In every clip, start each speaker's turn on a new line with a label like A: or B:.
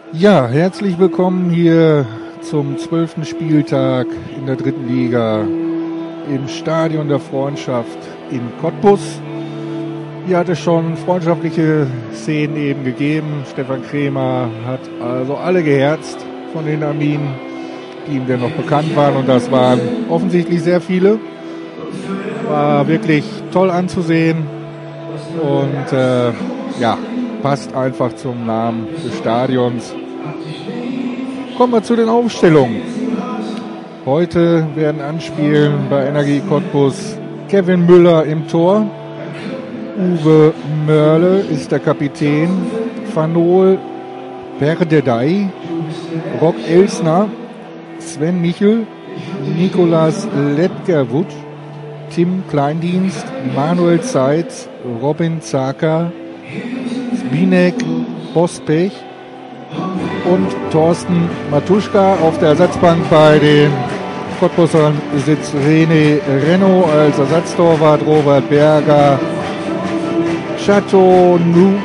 A: Ja, herzlich willkommen hier zum 12. Spieltag in der 3. Liga im Stadion der Freundschaft in Cottbus. Hier hat es schon freundschaftliche Szenen eben gegeben. Stefan Krämer hat also alle geherzt von den Arminen, die ihm denn noch bekannt waren, und das waren offensichtlich sehr viele. War wirklich toll anzusehen und passt einfach zum Namen des Stadions. Kommen wir zu den Aufstellungen. Heute werden anspielen bei Energie Cottbus Kevin Müller im Tor. Uwe Mörle ist der Kapitän. Vanol Berdedei, Rock Elsner, Sven Michel, Nikolas Ledgerwood, Tim Kleindienst, Manuel Zeitz, Robin Zaka, Zbinek Bospech und Thorsten Matuschka. Auf der Ersatzbank bei den Cottbusern sitzt René Renno, als Ersatztorwart Robert Berger, Chateau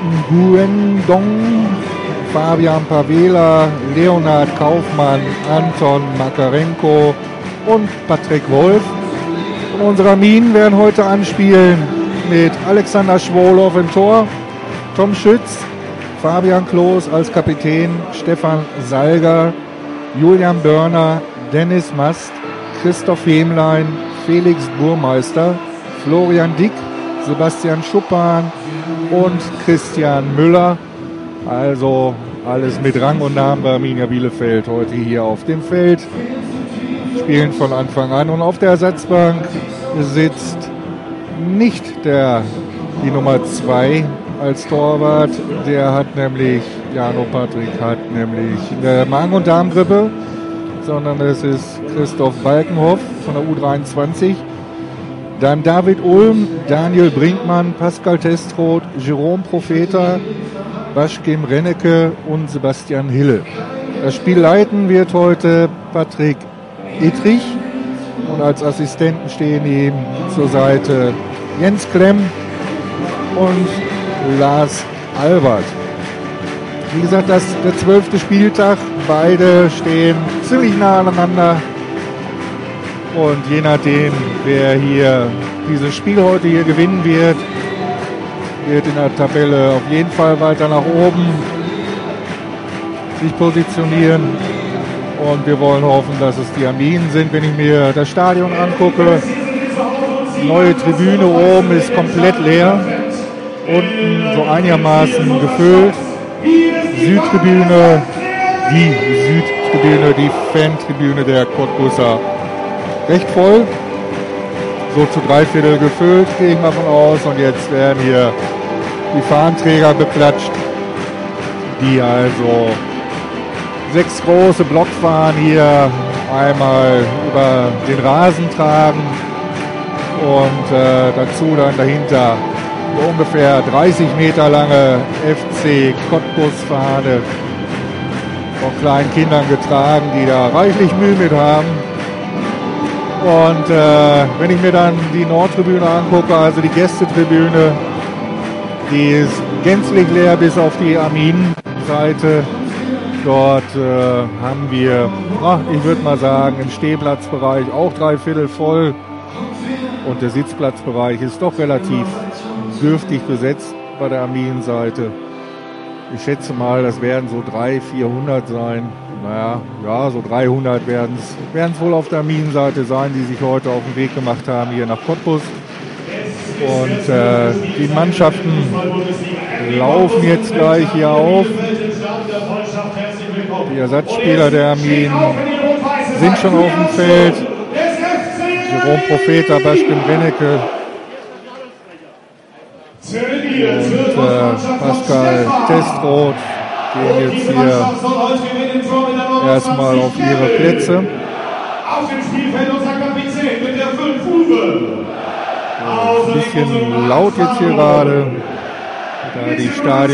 A: Nguendong, Fabian Pavela, Leonhard Kaufmann, Anton Makarenko und Patrick Wolf. Und unsere Arminen werden heute anspielen mit Alexander Schwolow im Tor, Tom Schütz, Fabian Kloß als Kapitän, Stefan Salger, Julian Börner, Dennis Mast, Christoph Hemlein, Felix Burmeister, Florian Dick, Sebastian Schuppan und Christian Müller. Also alles mit Rang und Namen bei Arminia Bielefeld heute hier auf dem Feld. Spielen von Anfang an, und auf der Ersatzbank sitzt nicht die Nummer 2 als Torwart. Der hat nämlich, Jano Patrick hat nämlich eine Magen- und Darmgrippe, sondern es ist Christoph Balkenhoff von der U23. Dann David Ulm, Daniel Brinkmann, Pascal Testroth, Jerome Profeta, Baschkim Rennecke und Sebastian Hille. Das Spiel leiten wird heute Patrick Ittrich, und als Assistenten stehen ihm zur Seite Jens Klemm und Lars Albert. Wie gesagt, das ist der 12. Spieltag. Beide stehen ziemlich nah aneinander. Und je nachdem, wer hier dieses Spiel heute hier gewinnen wird in der Tabelle auf jeden Fall weiter nach oben sich positionieren. Und wir wollen hoffen, dass es die Arminen sind. Wenn ich mir das Stadion angucke, die neue Tribüne oben ist komplett leer. Unten so einigermaßen gefüllt. Südtribüne, die Fantribüne der Cottbusser recht voll. So zu 3/4 gefüllt, gehe ich mal von aus. Und jetzt werden hier die Fahnenträger beklatscht, die also 6 große Blockfahnen hier einmal über den Rasen tragen und dazu dann dahinter eine ungefähr 30 Meter lange FC Cottbus-Fahne von kleinen Kindern getragen, die da reichlich Mühe mit haben. Und wenn ich mir dann die Nordtribüne angucke, also die Gästetribüne, die ist gänzlich leer bis auf die Arminenseite. Dort haben wir, ich würde mal sagen, im Stehplatzbereich auch 3/4 voll. Und der Sitzplatzbereich ist doch relativ dürftig besetzt bei der Arminenseite. Ich schätze mal, das werden so 300-400 sein. So 300 werden es wohl auf der Arminenseite sein, die sich heute auf den Weg gemacht haben hier nach Cottbus. Und die Mannschaften laufen jetzt gleich hier auf. Die Ersatzspieler der Arminen sind schon auf dem Feld. Jerome Profeta, Baschkim Rennecke und Pascal Testroth gehen jetzt hier erstmal auf ihre Plätze.
B: Auf dem Spielfeld unser Kapitän mit der 5 Uwe.
A: Ein bisschen laut jetzt hier gerade, da die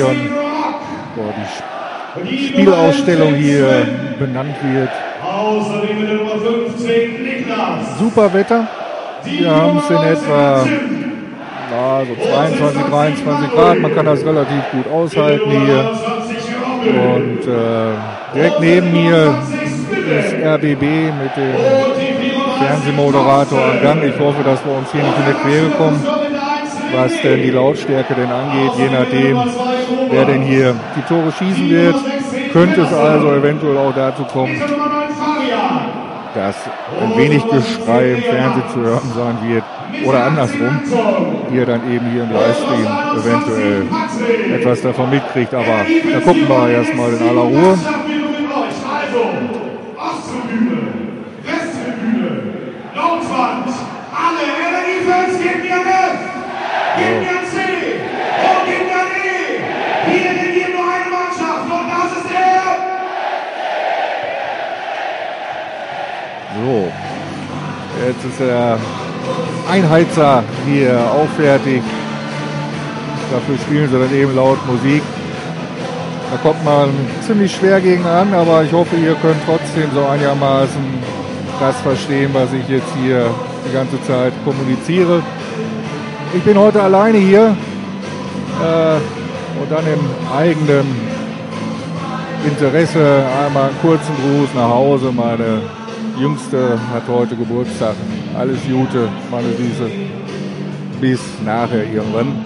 A: die Spielausstellung hier benannt wird.
B: Außerdem mit der Nummer 15 Niklas.
A: Super Wetter. Wir haben es in etwa so 22, 23 Grad. Man kann das relativ gut aushalten hier. Und direkt neben mir ist RBB mit dem Fernsehmoderator am Gang. Ich hoffe, dass wir uns hier nicht in der Quere kommen, was denn die Lautstärke denn angeht. Je nachdem, wer denn hier die Tore schießen wird, könnte es also eventuell auch dazu kommen, dass ein wenig Geschrei im Fernsehen zu hören sein wird. Oder andersrum, ihr dann eben hier im Livestream eventuell etwas davon mitkriegt. Aber da gucken wir erstmal in aller Ruhe. So, jetzt ist der Einheizer hier auch fertig. Dafür spielen sie dann eben laut Musik. Da kommt man ziemlich schwer gegen an, aber ich hoffe, ihr könnt trotzdem so einigermaßen das verstehen, was ich jetzt hier die ganze Zeit kommuniziere. Ich bin heute alleine hier und dann im eigenen Interesse einmal einen kurzen Gruß nach Hause. Meine Jüngste hat heute Geburtstag. Alles Gute, meine Süße. Bis nachher irgendwann.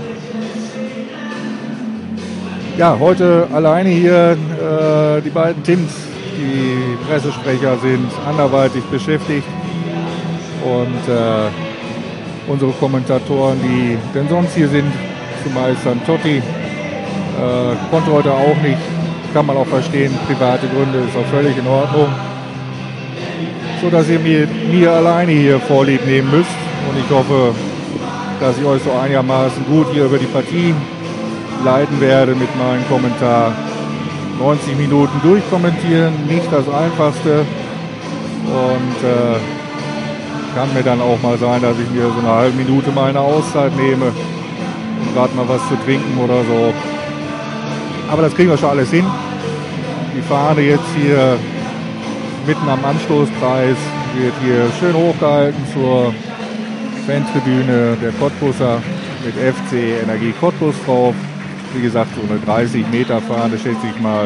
A: Ja, heute alleine hier die beiden Tims, die Pressesprecher, sind anderweitig beschäftigt. Und unsere Kommentatoren, die denn sonst hier sind, zumeist dann Totti, konnte heute auch nicht. Kann man auch verstehen, private Gründe, ist auch völlig in Ordnung. So dass ihr mir alleine hier Vorlieb nehmen müsst. Und ich hoffe, dass ich euch so einigermaßen gut hier über die Partie leiten werde mit meinem Kommentar. 90 Minuten durchkommentieren, nicht das Einfachste. Und kann mir dann auch mal sein, dass ich mir so eine halbe Minute meine Auszeit nehme und gerade mal was zu trinken oder so. Aber das kriegen wir schon alles hin. Die Fahne jetzt hier mitten am Anstoßkreis wird hier schön hochgehalten zur Fantribüne der Cottbusser mit FC Energie Cottbus drauf. Wie gesagt, so eine 30 Meter Fahne, schätze ich mal.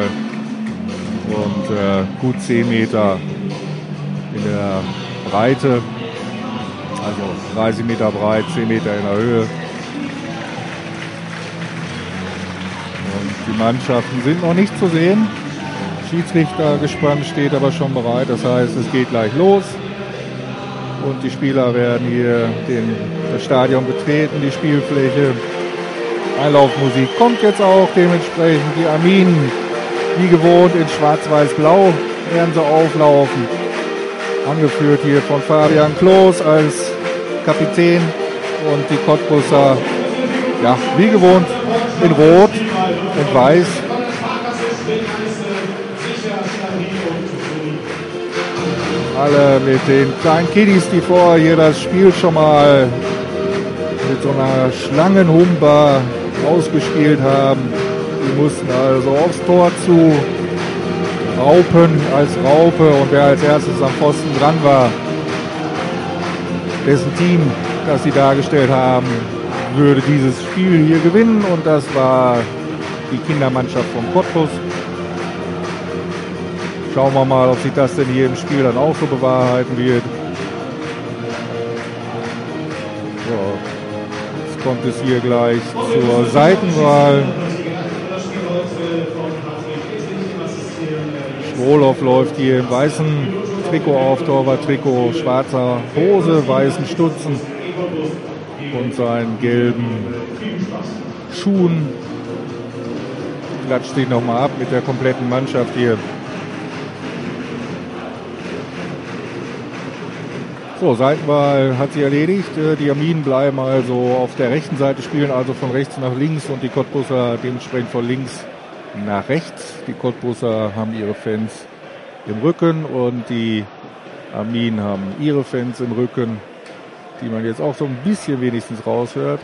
A: Und gut 10 Meter in der Breite. Also 30 Meter breit, 10 Meter in der Höhe. Und die Mannschaften sind noch nicht zu sehen. Schiedsrichtergespann steht aber schon bereit. Das heißt, es geht gleich los. Und die Spieler werden hier das Stadion betreten, die Spielfläche. Einlaufmusik kommt jetzt auch dementsprechend. Die Arminen, wie gewohnt, in schwarz-weiß-blau werden sie auflaufen. Angeführt hier von Fabian Klos als Kapitän. Und die Cottbusser, ja, wie gewohnt, in Rot und Weiß. Alle mit den kleinen Kiddies, die vorher hier das Spiel schon mal mit so einer Schlangenhumba ausgespielt haben. Die mussten also aufs Tor zu raupen als Raupe, und wer als erstes am Pfosten dran war, dessen Team, das sie dargestellt haben, würde dieses Spiel hier gewinnen, und das war die Kindermannschaft von Cottbus. Schauen wir mal, ob sich das denn hier im Spiel dann auch so bewahrheiten wird. So, jetzt kommt es hier gleich zur Seitenwahl. Schwolow läuft hier im weißen Trikot auf, Torwarttrikot, schwarzer Hose, weißen Stutzen und seinen gelben Schuhen. Klatscht sich nochmal ab mit der kompletten Mannschaft hier. So, Seitenwahl hat sie erledigt. Die Arminen bleiben also auf der rechten Seite, spielen also von rechts nach links, und die Cottbusser dementsprechend von links nach rechts. Die Cottbusser haben ihre Fans im Rücken und die Arminen haben ihre Fans im Rücken, die man jetzt auch so ein bisschen wenigstens raushört.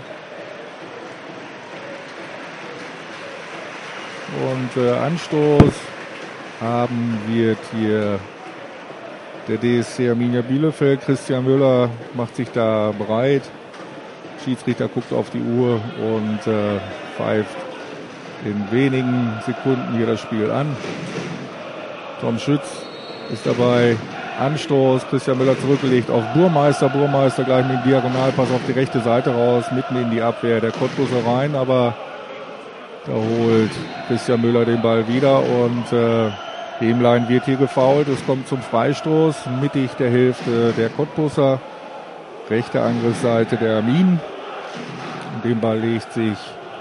A: Und Anstoß haben wird hier der DSC Arminia Bielefeld. Christian Müller macht sich da bereit. Schiedsrichter guckt auf die Uhr und pfeift in wenigen Sekunden hier das Spiel an. Tom Schütz ist dabei. Anstoß, Christian Müller zurückgelegt auf Burmeister. Burmeister gleich mit dem Diagonalpass auf die rechte Seite raus, mitten in die Abwehr der Cottbuser rein, aber da holt Christian Müller den Ball wieder und Hemlein wird hier gefoult. Es kommt zum Freistoß, mittig der Hälfte der Cottbuser, rechte Angriffsseite der Armin. Und den Ball legt sich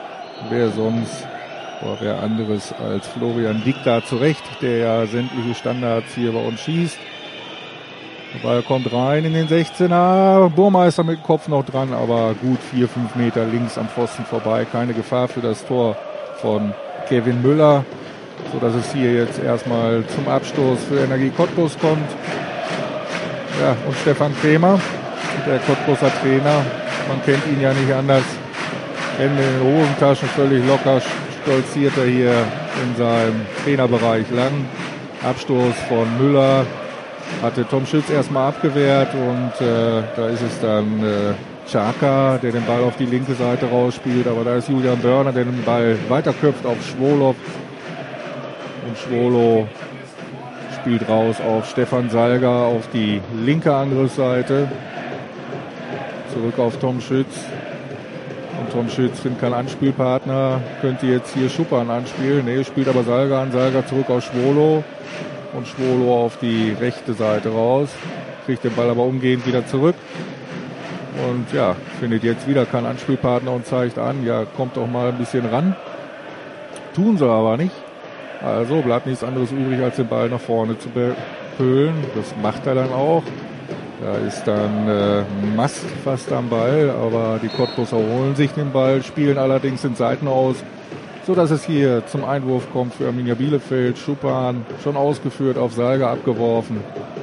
A: wer anderes als Florian Dick da zurecht, der ja sämtliche Standards hier bei uns schießt. Der Ball kommt rein in den 16er. Burmeister mit dem Kopf noch dran, aber gut 4-5 Meter links am Pfosten vorbei. Keine Gefahr für das Tor von Kevin Müller, so dass es hier jetzt erstmal zum Abstoß für Energie Cottbus kommt. Ja, und Stefan Krämer, der Cottbuser Trainer, man kennt ihn ja nicht anders. Hände in den Hosentaschen, völlig locker stolziert er hier in seinem Trainerbereich lang. Abstoß von Müller. Hatte Tom Schütz erstmal abgewehrt und da ist es dann Czaka, der den Ball auf die linke Seite rausspielt, aber da ist Julian Börner, der den Ball weiterköpft auf Schwolow und Schwolow spielt raus auf Stefan Salga auf die linke Angriffsseite, zurück auf Tom Schütz und Tom Schütz findet keinen Anspielpartner, könnte jetzt hier Schuppan anspielen, nee, spielt aber Salga an, Salga zurück auf Schwolow. Und Schwolow auf die rechte Seite raus, kriegt den Ball aber umgehend wieder zurück. Und ja, findet jetzt wieder keinen Anspielpartner und zeigt an, ja, kommt doch mal ein bisschen ran. Tun sie aber nicht. Also bleibt nichts anderes übrig, als den Ball nach vorne zu befüllen. Das macht er dann auch. Da ist dann Mast fast am Ball, aber die Cottbuser holen sich den Ball, spielen allerdings den Seiten aus, so dass es hier zum Einwurf kommt für Arminia Bielefeld. Schuppan schon ausgeführt, auf Salga abgeworfen.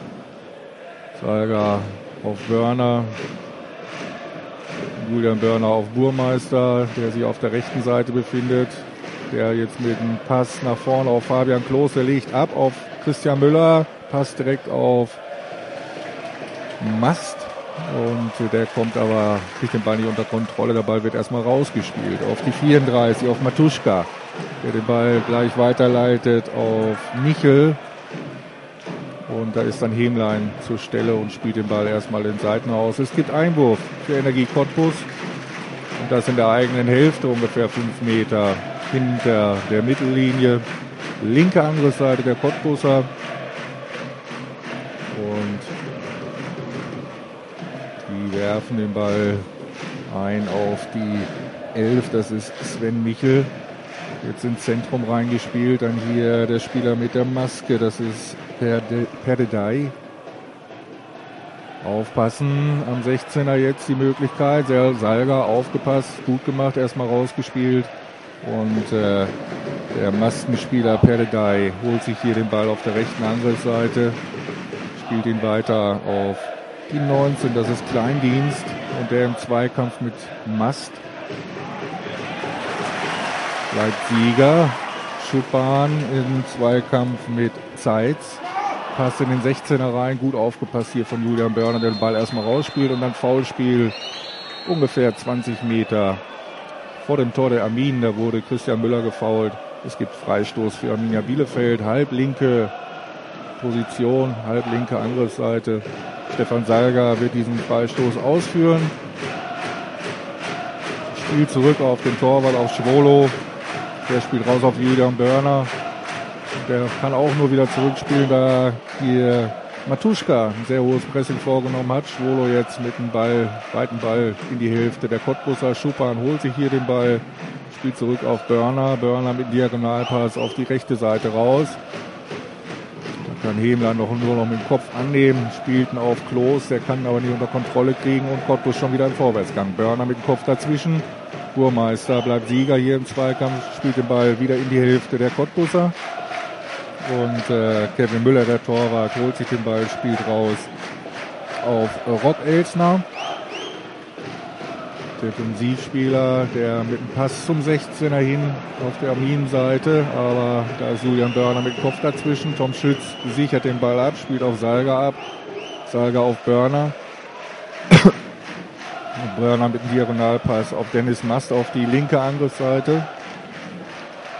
A: Salga auf Börner. Julian Börner auf Burmeister, der sich auf der rechten Seite befindet. Der jetzt mit dem Pass nach vorne auf Fabian Klos, der legt ab auf Christian Müller. Pass direkt auf Mast. Und der kommt aber, kriegt den Ball nicht unter Kontrolle. Der Ball wird erstmal rausgespielt auf die 34, auf Matuschka, der den Ball gleich weiterleitet auf Michel. Und da ist dann Hemlein zur Stelle und spielt den Ball erstmal in Seitenhaus. Es gibt Einwurf für Energie Cottbus. Und das in der eigenen Hälfte, ungefähr 5 Meter hinter der Mittellinie. Linke Angriffsseite der Cottbuser. Und die werfen den Ball ein auf die 11, das ist Sven Michel. Jetzt ins Zentrum reingespielt, dann hier der Spieler mit der Maske, das ist Perdedei. Aufpassen, am 16er jetzt die Möglichkeit, Salga aufgepasst, gut gemacht, erstmal rausgespielt. Und der Maskenspieler Perdedei holt sich hier den Ball auf der rechten Angriffsseite, spielt ihn weiter auf die 19, das ist Kleindienst und der im Zweikampf mit Mast. Bleibt Sieger. Schuppan im Zweikampf mit Zeitz. Passt in den 16er rein, gut aufgepasst hier von Julian Börner, der den Ball erstmal rausspielt und dann Foulspiel ungefähr 20 Meter vor dem Tor der Armin. Da wurde Christian Müller gefoult. Es gibt Freistoß für Arminia Bielefeld, halblinke Position, halblinke Angriffsseite. Stefan Salga wird diesen Freistoß ausführen. Spiel zurück auf den Torwart, auf Schwolow. Der spielt raus auf Julian Börner. Der kann auch nur wieder zurückspielen, da hier Matuschka ein sehr hohes Pressing vorgenommen hat. Schwolow jetzt mit dem Ball, weiten Ball in die Hälfte der Cottbuser. Schuppan holt sich hier den Ball, spielt zurück auf Börner. Börner mit Diagonalpass auf die rechte Seite raus. Da kann Hemler nur noch mit dem Kopf annehmen, spielt ihn auf Klos, der kann aber nicht unter Kontrolle kriegen und Cottbus schon wieder im Vorwärtsgang. Börner mit dem Kopf dazwischen. Burmeister bleibt Sieger hier im Zweikampf, spielt den Ball wieder in die Hälfte der Cottbuser. Und Kevin Müller, der Torwart, holt sich den Ball, spielt raus auf Rob Elsner. Defensivspieler, der mit dem Pass zum 16er hin auf der Armin-Seite, aber da ist Julian Börner mit dem Kopf dazwischen. Tom Schütz sichert den Ball ab, spielt auf Salga ab. Salga auf Börner. Börner mit dem Diagonalpass auf Dennis Mast auf die linke Angriffsseite.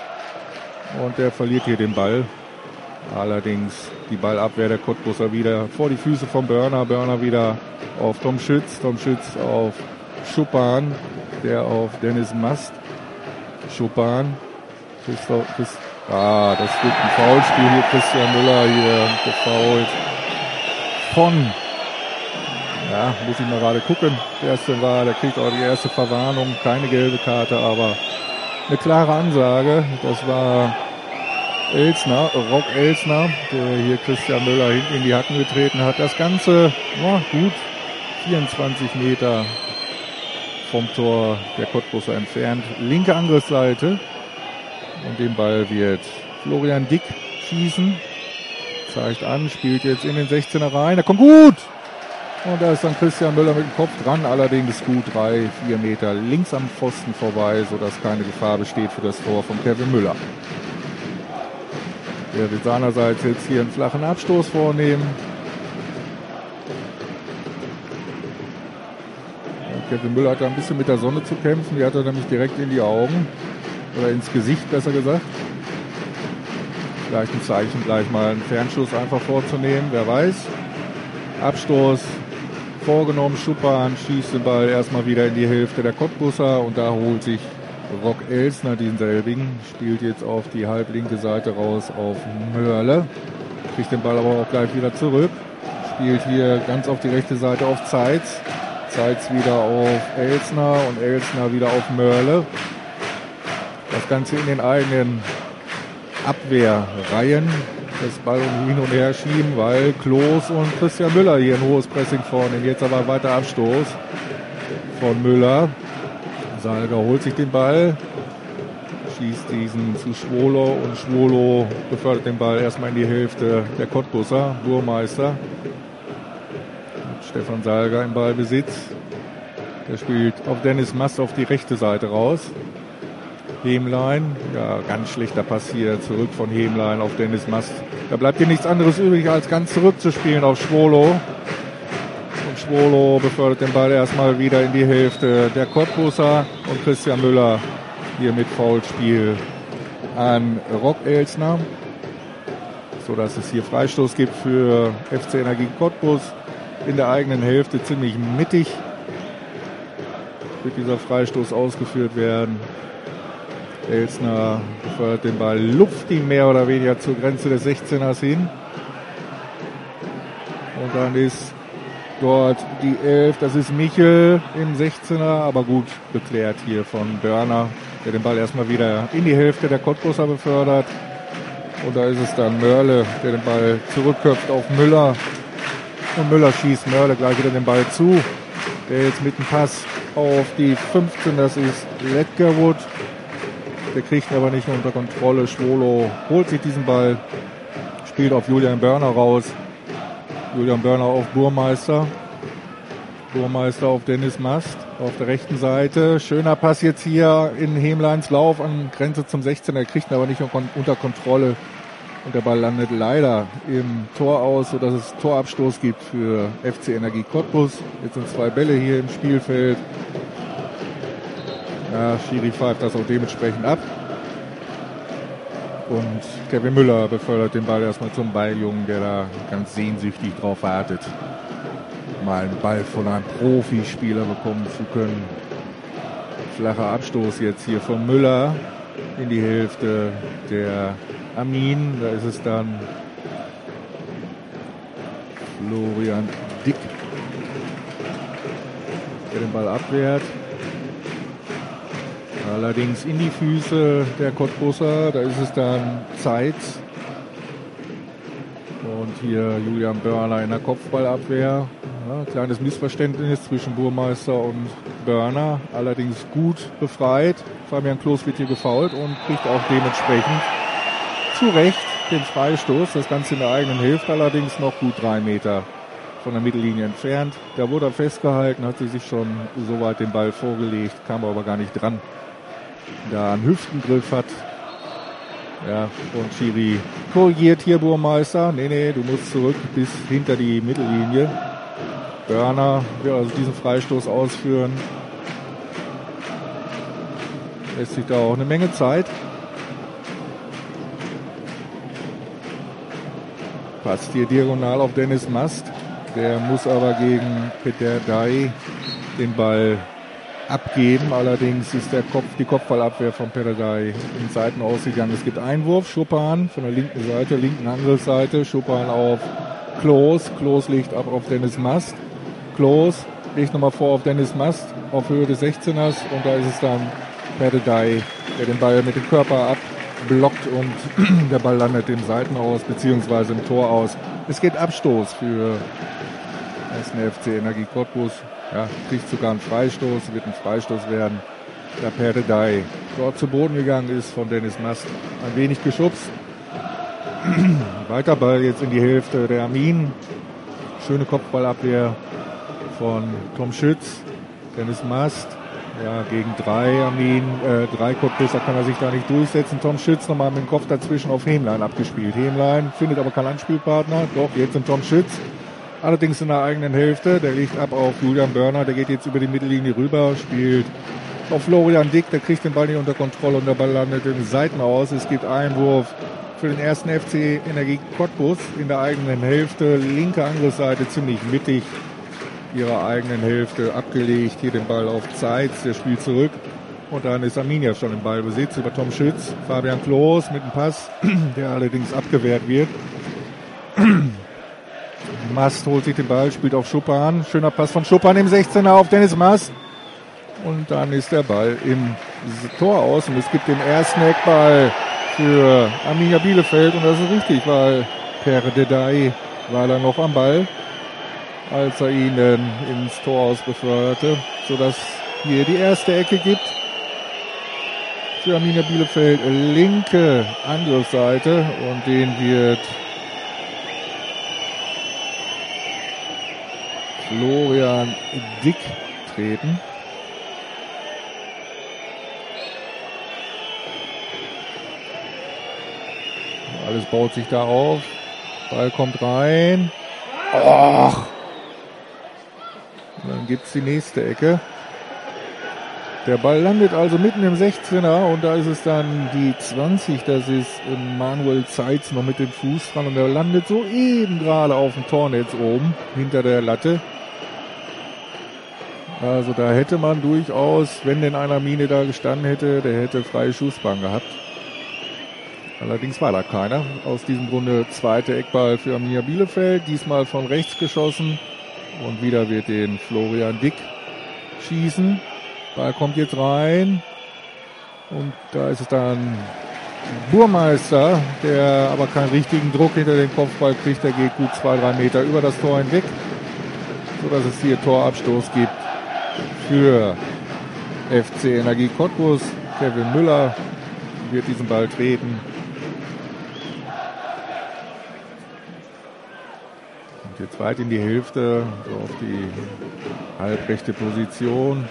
A: Und der verliert hier den Ball. Allerdings die Ballabwehr der Cottbuser wieder vor die Füße von Börner. Börner wieder auf Tom Schütz. Tom Schütz auf Schuppan, der auf Dennis Mast. Schuppan. Das wird ein Foulspiel hier. Christian Müller hier gefoult von... Ja, muss ich mal gerade gucken. Der kriegt auch die erste Verwarnung. Keine gelbe Karte, aber eine klare Ansage. Das war Rock Elsner, der hier Christian Müller hinten in die Hacken getreten hat. Das Ganze, gut 24 Meter vom Tor der Cottbuser entfernt. Linke Angriffsseite. Und den Ball wird Florian Dick schießen. Zeigt an, spielt jetzt in den 16er rein. Der kommt gut! Und da ist dann Christian Müller mit dem Kopf dran, allerdings gut 3-4 Meter links am Pfosten vorbei, sodass keine Gefahr besteht für das Tor von Kevin Müller. Der wird seinerseits jetzt hier einen flachen Abstoß vornehmen. Ja, Kevin Müller hat da ein bisschen mit der Sonne zu kämpfen, die hat er nämlich direkt in die Augen, oder ins Gesicht besser gesagt. Vielleicht ein Zeichen, gleich mal einen Fernschuss einfach vorzunehmen, wer weiß. Abstoß vorgenommen, Schuppan schießt den Ball erstmal wieder in die Hälfte der Cottbuser und da holt sich Rock Elsner denselbigen, spielt jetzt auf die halblinke Seite raus auf Mörle, kriegt den Ball aber auch gleich wieder zurück, spielt hier ganz auf die rechte Seite auf Zeitz, Zeitz wieder auf Elsner und Elsner wieder auf Mörle. Das Ganze in den eigenen Abwehrreihen. Das Ball hin und her schieben, weil Klos und Christian Müller hier ein hohes Pressing vornehmen. Jetzt aber weiter Abstoß von Müller. Salger holt sich den Ball, schießt diesen zu Schwolo und Schwolo befördert den Ball erstmal in die Hälfte der Cottbuser, Burmeister. Stefan Salger im Ballbesitz. Der spielt auf Dennis Mast auf die rechte Seite raus. Hemlein, ja, ganz schlechter Pass hier zurück von Hemlein auf Dennis Mast. Da bleibt hier nichts anderes übrig, als ganz zurückzuspielen auf Schwolo. Und Schwolo befördert den Ball erstmal wieder in die Hälfte der Cottbuser und Christian Müller hier mit Foulspiel an Rock Elsner, sodass es hier Freistoß gibt für FC Energie Cottbus in der eigenen Hälfte, ziemlich mittig wird dieser Freistoß ausgeführt werden. Elsner befördert den Ball luftig mehr oder weniger zur Grenze des 16ers hin. Und dann ist dort die 11, das ist Michel im 16er, aber gut geklärt hier von Börner, der den Ball erstmal wieder in die Hälfte der Cottbuser befördert. Und da ist es dann Mörle, der den Ball zurückköpft auf Müller. Und Müller schießt Mörle gleich wieder den Ball zu. Der jetzt mit dem Pass auf die 15, das ist Ledgerwood. Der kriegt ihn aber nicht mehr unter Kontrolle. Schwolo holt sich diesen Ball, spielt auf Julian Börner raus. Julian Börner auf Burmeister. Burmeister auf Dennis Mast auf der rechten Seite. Schöner Pass jetzt hier in Hemleins Lauf an Grenze zum 16. Er kriegt ihn aber nicht unter Kontrolle. Und der Ball landet leider im Tor aus, sodass es Torabstoß gibt für FC Energie Cottbus. Jetzt sind 2 Bälle hier im Spielfeld. Ja, Schiri pfeift das auch dementsprechend ab. Und Kevin Müller befördert den Ball erstmal zum Balljungen, der da ganz sehnsüchtig drauf wartet, mal einen Ball von einem Profispieler bekommen zu können. Flacher Abstoß jetzt hier von Müller in die Hälfte der Amin. Da ist es dann Florian Dick, der den Ball abwehrt. Allerdings in die Füße der Cottbuser, da ist es dann Zeitz. Und hier Julian Börner in der Kopfballabwehr. Ja, kleines Missverständnis zwischen Burmeister und Börner, allerdings gut befreit. Fabian Klos wird hier gefoult und kriegt auch dementsprechend zu Recht den Freistoß. Das Ganze in der eigenen Hälfte, allerdings noch gut 3 Meter von der Mittellinie entfernt. Da wurde er festgehalten, hat sich schon soweit den Ball vorgelegt, kam aber gar nicht dran. Da einen Hüftengriff hat. Ja, und Schiri korrigiert hier Burmeister. Nee, du musst zurück bis hinter die Mittellinie. Börner will also diesen Freistoß ausführen. Lässt sich da auch eine Menge Zeit. Passt hier diagonal auf Dennis Mast. Der muss aber gegen Peter Dai den Ball abgeben. Allerdings ist die Kopfballabwehr von Peter Dai in Seiten ausgegangen. Es gibt Einwurf. Schuppan von der linken Seite, linken Angriffsseite. Schuppan auf Kloos. Kloos legt ab auf Dennis Mast. Kloos legt nochmal vor auf Dennis Mast auf Höhe des 16ers. Und da ist es dann Peter Dai, der den Ball mit dem Körper abblockt und der Ball landet im Seitenaus bzw. im Tor aus. Es geht Abstoß für den FC Energie Cottbus. Ja, kriegt sogar einen Freistoß, wird ein Freistoß werden. Da Peter Dai dort zu Boden gegangen ist von Dennis Mast. Ein wenig geschubst. Weiter Ball jetzt in die Hälfte der Armin. Schöne Kopfballabwehr von Tom Schütz. Dennis Mast. Ja, gegen drei Cottbuser kann er sich da nicht durchsetzen. Tom Schütz nochmal mit dem Kopf dazwischen auf Hämlein abgespielt. Hämlein findet aber keinen Anspielpartner. Doch, jetzt in Tom Schütz. Allerdings in der eigenen Hälfte. Der legt ab auf Julian Börner. Der geht jetzt über die Mittellinie rüber. Spielt auf Florian Dick. Der kriegt den Ball nicht unter Kontrolle und der Ball landet in den Seitenaus. Es gibt Einwurf für den ersten FC Energie Cottbus in der eigenen Hälfte. Linke Angriffsseite ziemlich mittig ihrer eigenen Hälfte abgelegt. Hier den Ball auf Zeitz. Der spielt zurück. Und dann ist Arminia schon im Ballbesitz über Tom Schütz. Fabian Kloos mit dem Pass, der allerdings abgewehrt wird. Mast holt sich den Ball, spielt auf Schuppan. Schöner Pass von Schuppan im 16er auf Dennis Mast. Und dann ist der Ball im Tor aus. Und es gibt den ersten Eckball für Arminia Bielefeld. Und das ist richtig, weil Peter Dai war da noch am Ball, als er ihn ins Tor aus beförderte. Sodass hier die erste Ecke gibt für Arminia Bielefeld. Linke Angriffsseite. Und den wird Florian Dick treten. Alles baut sich da auf. Ball kommt rein. Och. Dann gibt's die nächste Ecke. Der Ball landet also mitten im 16er und da ist es dann die 20. Das ist Manuel Zeitz noch mit dem Fuß dran und der landet soeben gerade auf dem Tornetz oben hinter der Latte. Also da hätte man durchaus, wenn denn einer Mine da gestanden hätte, der hätte freie Schussbahn gehabt. Allerdings war da keiner. Aus diesem Grunde zweite Eckball für Arminia Bielefeld. Diesmal von rechts geschossen. Und wieder wird den Florian Dick schießen. Ball kommt jetzt rein. Und da ist es dann Burmeister, der aber keinen richtigen Druck hinter den Kopfball kriegt. Der geht gut 2-3 Meter über das Tor hinweg, sodass es hier Torabstoß gibt für FC Energie Cottbus. Kevin Müller wird diesen Ball treten. Und jetzt weit in die Hälfte, so auf die halbrechte Position.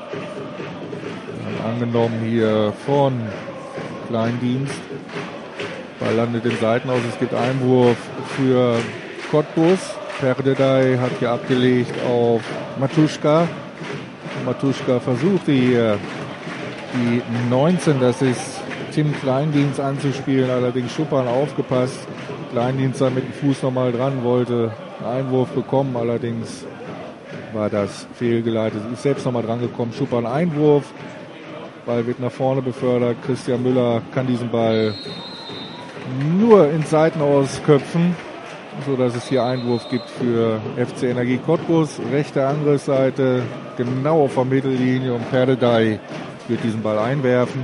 A: Dann angenommen hier von Kleindienst. Ball landet im Seitenaus. Es gibt Einwurf für Cottbus. Perdedei hat hier abgelegt auf Matuschka. Matuschka versuchte hier die 19, das ist Tim Kleindienst, anzuspielen. Allerdings Schuppan aufgepasst. Kleindienst da mit dem Fuß nochmal dran, wollte einen Einwurf bekommen. Allerdings war das fehlgeleitet. Ist selbst nochmal dran gekommen. Schuppan Einwurf. Ball wird nach vorne befördert. Christian Müller kann diesen Ball nur ins Seitenaus köpfen, so dass es hier Einwurf gibt für FC Energie Cottbus. Rechte Angriffsseite, genau auf der Mittellinie, und Perdedei wird diesen Ball einwerfen.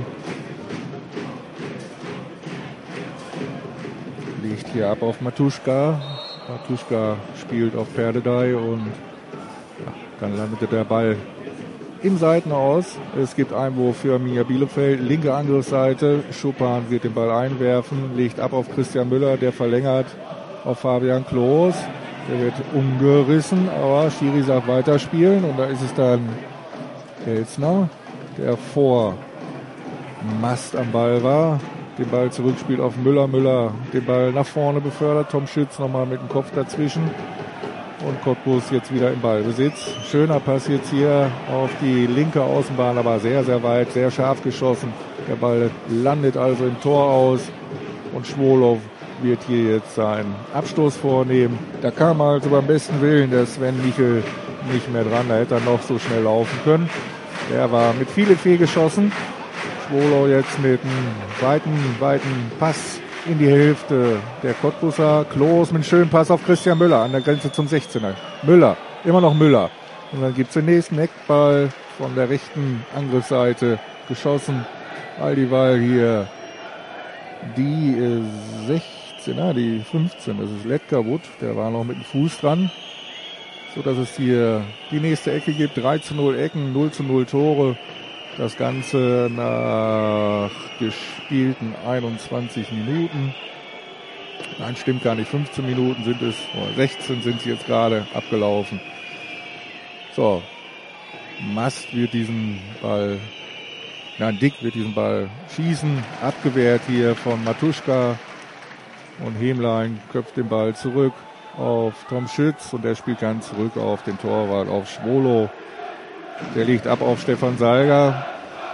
A: Legt hier ab auf Matuschka. Matuschka spielt auf Perdedei und ja, dann landete der Ball im Seitenaus. Es gibt Einwurf für Arminia Bielefeld. Linke Angriffsseite. Schuppan wird den Ball einwerfen, legt ab auf Christian Müller, der verlängert auf Fabian Kloos. Der wird umgerissen, aber Schiri sagt weiterspielen. Und da ist es dann Elsner, der vor Mast am Ball war. Den Ball zurückspielt auf Müller. Müller den Ball nach vorne befördert. Tom Schütz nochmal mit dem Kopf dazwischen. Und Cottbus jetzt wieder im Ballbesitz. Schöner Pass jetzt hier auf die linke Außenbahn, aber sehr, sehr weit, sehr scharf geschossen. Der Ball landet also im Tor aus. Und Schwolow wird hier jetzt seinen Abstoß vornehmen. Da kam also beim besten Willen der Sven Michel nicht mehr dran. Da hätte er noch so schnell laufen können. Der war mit viel fehlgeschossen. Schwolo jetzt mit einem weiten Pass in die Hälfte der Cottbuser. Klos mit einem schönen Pass auf Christian Müller an der Grenze zum 16er. Müller, immer noch Müller. Und dann gibt es den nächsten Eckball von der rechten Angriffsseite geschossen. All dieweil hier die 16er, die 15, das ist Letkerwood, der war noch mit dem Fuß dran. So dass es hier die nächste Ecke gibt. 3:0 Ecken, 0:0 Tore. Das Ganze nach gespielten 21 Minuten. Nein, stimmt gar nicht. 15 Minuten sind es. 16 sind sie jetzt gerade abgelaufen. So. Mast wird diesen Ball, Dick wird diesen Ball schießen. Abgewehrt hier von Matuschka. Und Hemlein köpft den Ball zurück auf Tom Schütz. Und der spielt ganz zurück auf den Torwart, auf Schwolo. Der liegt ab auf Stefan Salga.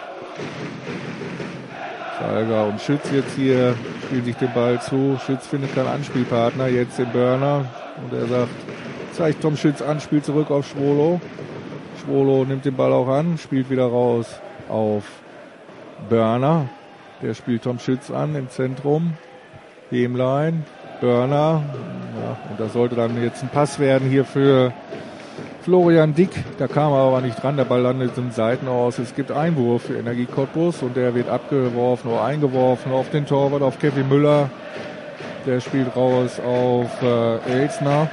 A: Salga und Schütz jetzt hier spielen sich den Ball zu. Schütz findet keinen Anspielpartner, jetzt den Börner. Und er sagt, zeigt Tom Schütz an, spielt zurück auf Schwolo. Schwolo nimmt den Ball auch an, spielt wieder raus auf Börner. Der spielt Tom Schütz an im Zentrum. Hemlein, Börner. Ja, und das sollte dann jetzt ein Pass werden hier für Florian Dick, da kam er aber nicht dran, der Ball landet in Seiten aus. Es gibt Einwurf für Energie Cottbus und der wird abgeworfen oder eingeworfen auf den Torwart, auf Kevin Müller. Der spielt raus auf Elsner.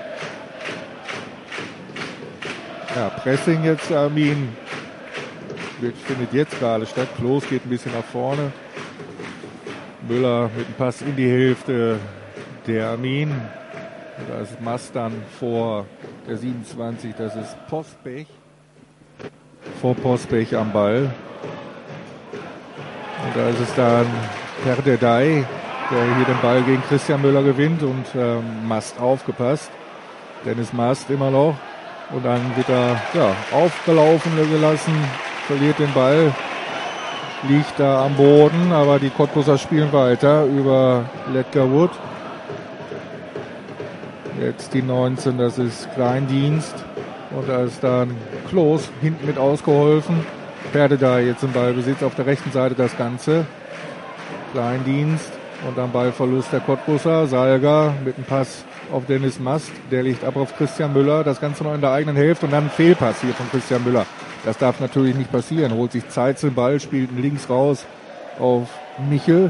A: Ja, Pressing jetzt, Armin. Findet jetzt gerade statt. Klos geht ein bisschen nach vorne. Müller mit dem Pass in die Hälfte der Armin. Da ist Mast dann vor der 27, das ist Posbech. Vor Posbech am Ball. Und da ist es dann Perdedei, der hier den Ball gegen Christian Müller gewinnt und Mast aufgepasst. Dennis Mast immer noch. Und dann wird er aufgelaufen gelassen, verliert den Ball, liegt da am Boden, aber die Cottbuser spielen weiter über Letkerwood. Jetzt die 19, das ist Kleindienst. Und da ist dann Klos hinten mit ausgeholfen. Perdedei jetzt im Ballbesitz auf der rechten Seite das Ganze. Kleindienst und am Ballverlust der Cottbuser. Salga mit dem Pass auf Dennis Mast. Der liegt ab auf Christian Müller. Das Ganze noch in der eigenen Hälfte und dann ein Fehlpass hier von Christian Müller. Das darf natürlich nicht passieren. Holt sich Zeit zum Ball, spielt ihn links raus auf Michel.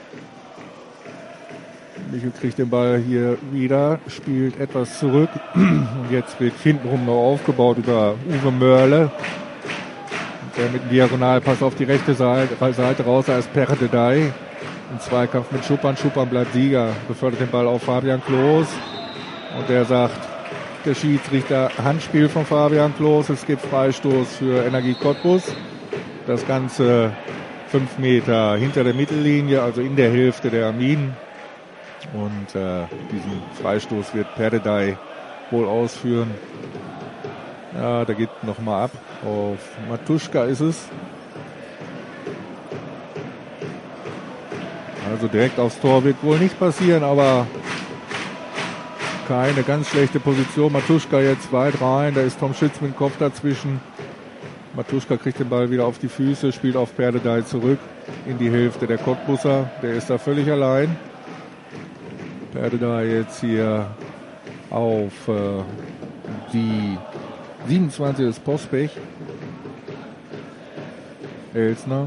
A: Michel kriegt den Ball hier wieder, spielt etwas zurück. Und jetzt wird hintenrum noch aufgebaut über Uwe Mörle. Der mit dem Diagonalpass auf die rechte Seite raus, da ist Perdedei. Im Zweikampf mit Schuppan. Schuppan bleibt Sieger, befördert den Ball auf Fabian Klos. Und der sagt, der Schiedsrichter, Handspiel von Fabian Klos. Es gibt Freistoß für Energie Cottbus. Das Ganze 5 Meter hinter der Mittellinie, also in der Hälfte der Armin. Und diesen Freistoß wird Perdedei wohl ausführen. Ja, der geht nochmal ab. Auf Matuschka ist es. Also direkt aufs Tor wird wohl nicht passieren, aber keine ganz schlechte Position. Matuschka jetzt weit rein. Da ist Tom Schütz mit dem Kopf dazwischen. Matuschka kriegt den Ball wieder auf die Füße, spielt auf Perdedei zurück in die Hälfte der Cottbuser. Der ist da völlig allein. Perdedei jetzt hier auf die 27 ist Posbech. Elsner.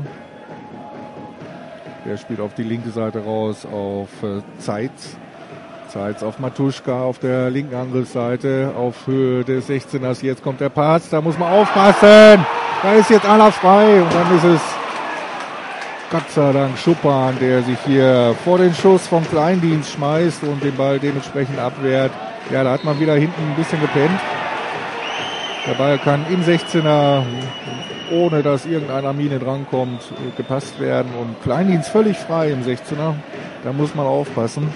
A: Der spielt auf die linke Seite raus auf Zeitz. Zeitz auf Matuschka auf der linken Angriffsseite auf Höhe des 16ers. Jetzt kommt der Pass, da muss man aufpassen. Da ist jetzt einer frei und dann ist es Gott sei Dank Schuppan, der sich hier vor den Schuss vom Kleindienst schmeißt und den Ball dementsprechend abwehrt. Ja, da hat man wieder hinten ein bisschen gepennt. Der Ball kann im 16er, ohne dass irgendein Armine drankommt, gepasst werden. Und Kleindienst völlig frei im 16er. Da muss man aufpassen.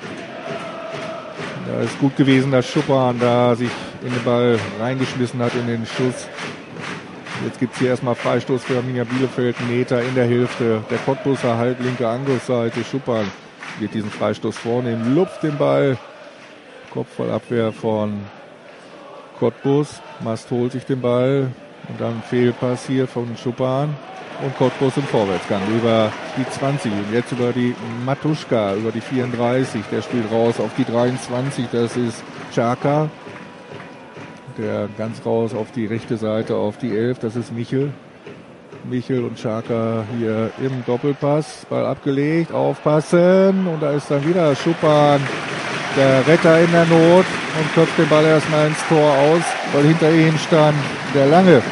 A: Da ist gut gewesen, dass Schuppan da sich in den Ball reingeschmissen hat in den Schuss. Jetzt gibt es hier erstmal Freistoß für Arminia Bielefeld, 1 Meter in der Hälfte der Cottbuser halblinke Angriffsseite. Schuppan wird diesen Freistoß vornehmen, lupft den Ball. Kopfballabwehr von Cottbus. Mast holt sich den Ball und dann Fehlpass hier von Schuppan. Und Cottbus im Vorwärtsgang über die 20 und jetzt über die Matuschka, über die 34. Der spielt raus auf die 23, das ist Czaka. Der ganz raus auf die rechte Seite auf die 11, das ist Michel. Michel und Czaka hier im Doppelpass, Ball abgelegt, aufpassen und da ist dann wieder Schuppan, der Retter in der Not und köpft den Ball erstmal ins Tor aus, weil hinter ihm stand der Lange.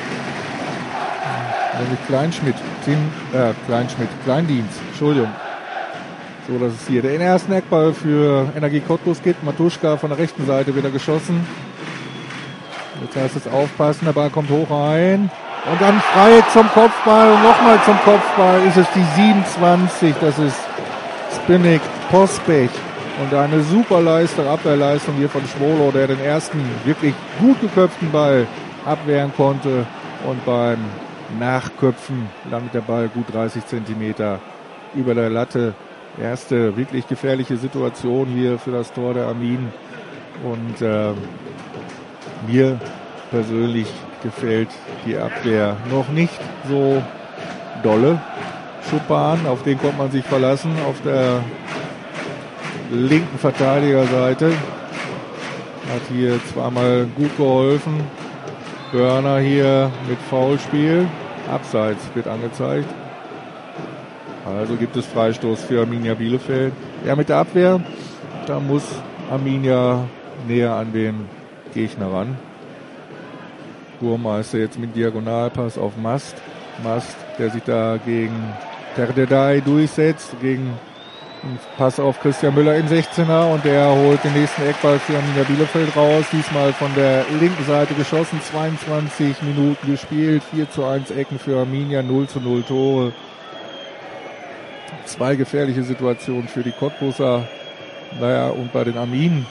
A: Nämlich Kleindienst, Entschuldigung. So, dass es hier den ersten Eckball für Energie Cottbus gibt. Matuschka von der rechten Seite wieder geschossen. Jetzt heißt es aufpassen, der Ball kommt hoch rein. Und dann frei zum Kopfball und nochmal zum Kopfball ist es die 27. Das ist Zbynek Pospech. Und eine super Abwehrleistung hier von Schwolo, der den ersten wirklich gut geköpften Ball abwehren konnte. Und beim Nachköpfen landet der Ball gut 30 Zentimeter über der Latte. Erste wirklich gefährliche Situation hier für das Tor der Armin. Und mir persönlich gefällt die Abwehr noch nicht so dolle. Schuppan, auf den konnte man sich verlassen, auf der linken Verteidigerseite. Hat hier zweimal gut geholfen. Börner hier mit Foulspiel. Abseits wird angezeigt. Also gibt es Freistoß für Arminia Bielefeld. Ja, mit der Abwehr, da muss Arminia näher an den Gegner ran. Burmeister jetzt mit Diagonalpass auf Mast. Mast, der sich da gegen Terdedai durchsetzt, gegen einen Pass auf Christian Müller im 16er und der holt den nächsten Eckball für Arminia Bielefeld raus. Diesmal von der linken Seite geschossen, 22 Minuten gespielt, 4:1 Ecken für Arminia, 0:0 Tore. Zwei gefährliche Situationen für die Cottbuser. Naja, und bei den Arminen,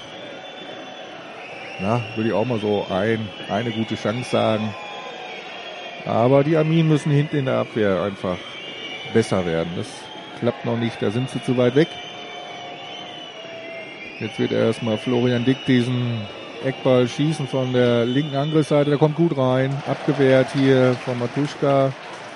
A: würde ich auch mal so eine gute Chance sagen. Aber die Arminen müssen hinten in der Abwehr einfach besser werden. Das klappt noch nicht, da sind sie zu weit weg. Jetzt wird erstmal Florian Dick diesen Eckball schießen von der linken Angriffsseite. Der kommt gut rein, abgewehrt hier von Matuschka.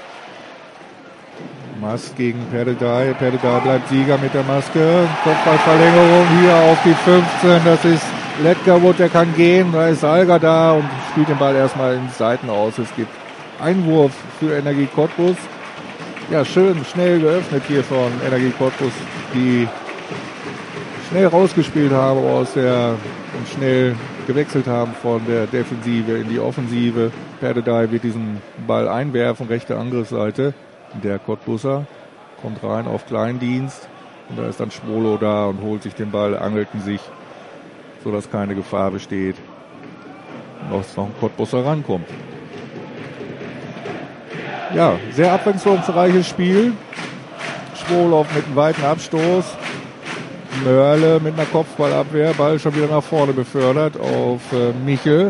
A: Mast gegen Perdedai. Perdedai bleibt Sieger mit der Maske. Kopfballverlängerung hier auf die 15. Das ist Letgerwood, der kann gehen. Da ist Salga da und spielt den Ball erstmal ins Seiten aus. Es gibt Einwurf für Energie Cottbus. Ja, schön schnell geöffnet hier von Energie Cottbus, die schnell rausgespielt haben und schnell gewechselt haben von der Defensive in die Offensive. Perdedai wird diesen Ball einwerfen, rechte Angriffsseite. Der Cottbuser kommt rein auf Kleindienst und da ist dann Schwolo da und holt sich den Ball, angelten sich, sodass keine Gefahr besteht, dass noch ein Cottbuser rankommt. Ja, sehr abwechslungsreiches Spiel. Schwolo mit einem weiten Abstoß. Mörle mit einer Kopfballabwehr, Ball schon wieder nach vorne befördert auf Michel.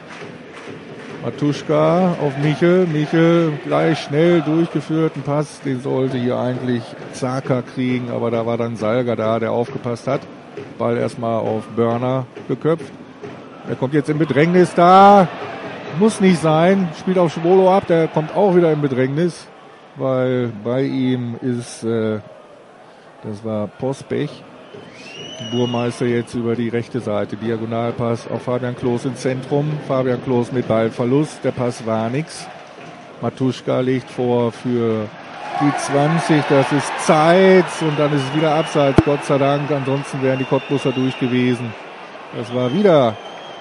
A: Matuschka auf Michel. Michel gleich schnell durchgeführten Pass. Den sollte hier eigentlich Zaka kriegen, aber da war dann Salga da, der aufgepasst hat. Ball erstmal auf Börner geköpft. Er kommt jetzt in Bedrängnis da. Muss nicht sein. Spielt auf Schwolo ab. Der kommt auch wieder in Bedrängnis, weil bei ihm ist, das war Pospech. Burmeister jetzt über die rechte Seite. Diagonalpass auf Fabian Klos ins Zentrum. Fabian Klos mit Ballverlust. Der Pass war nix. Matuschka legt vor für die 20. Das ist Zeit. Und dann ist es wieder abseits. Gott sei Dank. Ansonsten wären die Cottbuser durch gewesen. Das war wieder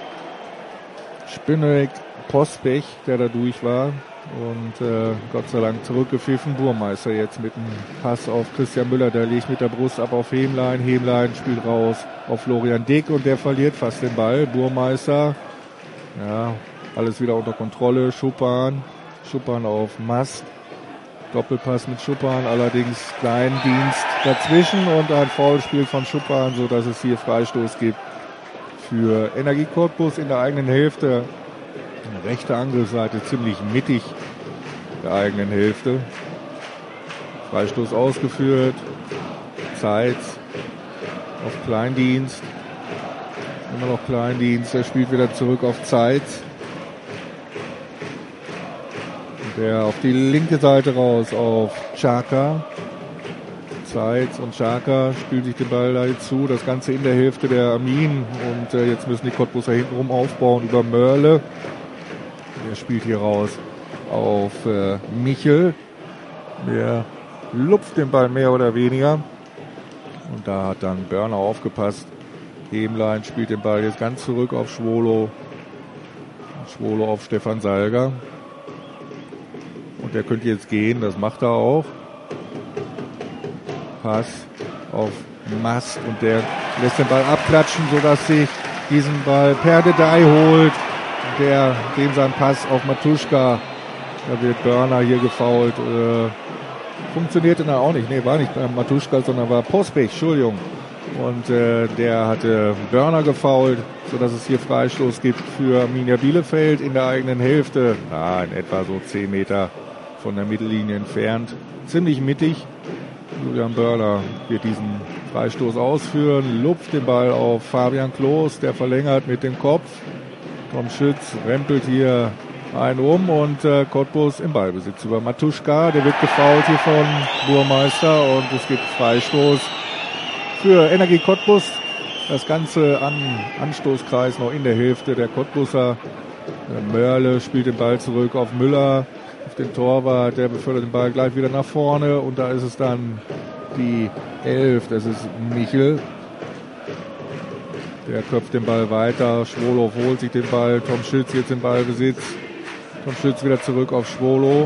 A: Zbynek Pospech, der da durch war. Und Gott sei Dank zurückgepfiffen. Burmeister jetzt mit einem Pass auf Christian Müller. Der legt mit der Brust ab auf Hemlein. Hemlein spielt raus auf Florian Dick und der verliert fast den Ball. Burmeister, ja, alles wieder unter Kontrolle. Schuppan auf Mast. Doppelpass mit Schuppan, allerdings Kleindienst dazwischen und ein Foulspiel von Schuppan, so dass es hier Freistoß gibt für Energie Cottbus in der eigenen Hälfte. Rechte Angriffsseite ziemlich mittig der eigenen Hälfte. Freistoß ausgeführt. Zeit auf Kleindienst. Immer noch Kleindienst, der spielt wieder zurück auf Zeit. Der auf die linke Seite raus auf Xhaka. Zeit und Xhaka spielt sich den Ball da zu. Das Ganze in der Hälfte der Armin. Und jetzt müssen die Cottbuser hintenrum aufbauen über Mörle. Der spielt hier raus auf Michel. Der lupft den Ball mehr oder weniger. Und da hat dann Börner aufgepasst. Hemlein spielt den Ball jetzt ganz zurück auf Schwolo. Schwolo auf Stefan Salger. Und der könnte jetzt gehen, das macht er auch. Pass auf Mast und der lässt den Ball abklatschen, sodass sich diesen Ball Perdedei holt. Dem sein Pass auf Matuschka. Da wird Börner hier gefoult. Funktionierte dann auch nicht. Nee, war nicht Matuschka, sondern war Pospech, Entschuldigung. Und der hatte Börner gefoult, sodass es hier Freistoß gibt für Arminia Bielefeld in der eigenen Hälfte. In etwa so 10 Meter von der Mittellinie entfernt. Ziemlich mittig. Julian Börner wird diesen Freistoß ausführen, lupft den Ball auf Fabian Klos, der verlängert mit dem Kopf. Tom Schütz rempelt hier einen um und Cottbus im Ballbesitz über Matuschka. Der wird gefoult hier von Burmeister und es gibt Freistoß für Energie Cottbus. Das Ganze an Anstoßkreis noch in der Hälfte der Cottbuser. Mörle spielt den Ball zurück auf Müller, auf den Torwart. Der befördert den Ball gleich wieder nach vorne und da ist es dann die 11. Das ist Michel. Der köpft den Ball weiter. Schwolo holt sich den Ball. Tom Schütz jetzt im Ballbesitz. Tom Schütz wieder zurück auf Schwolo.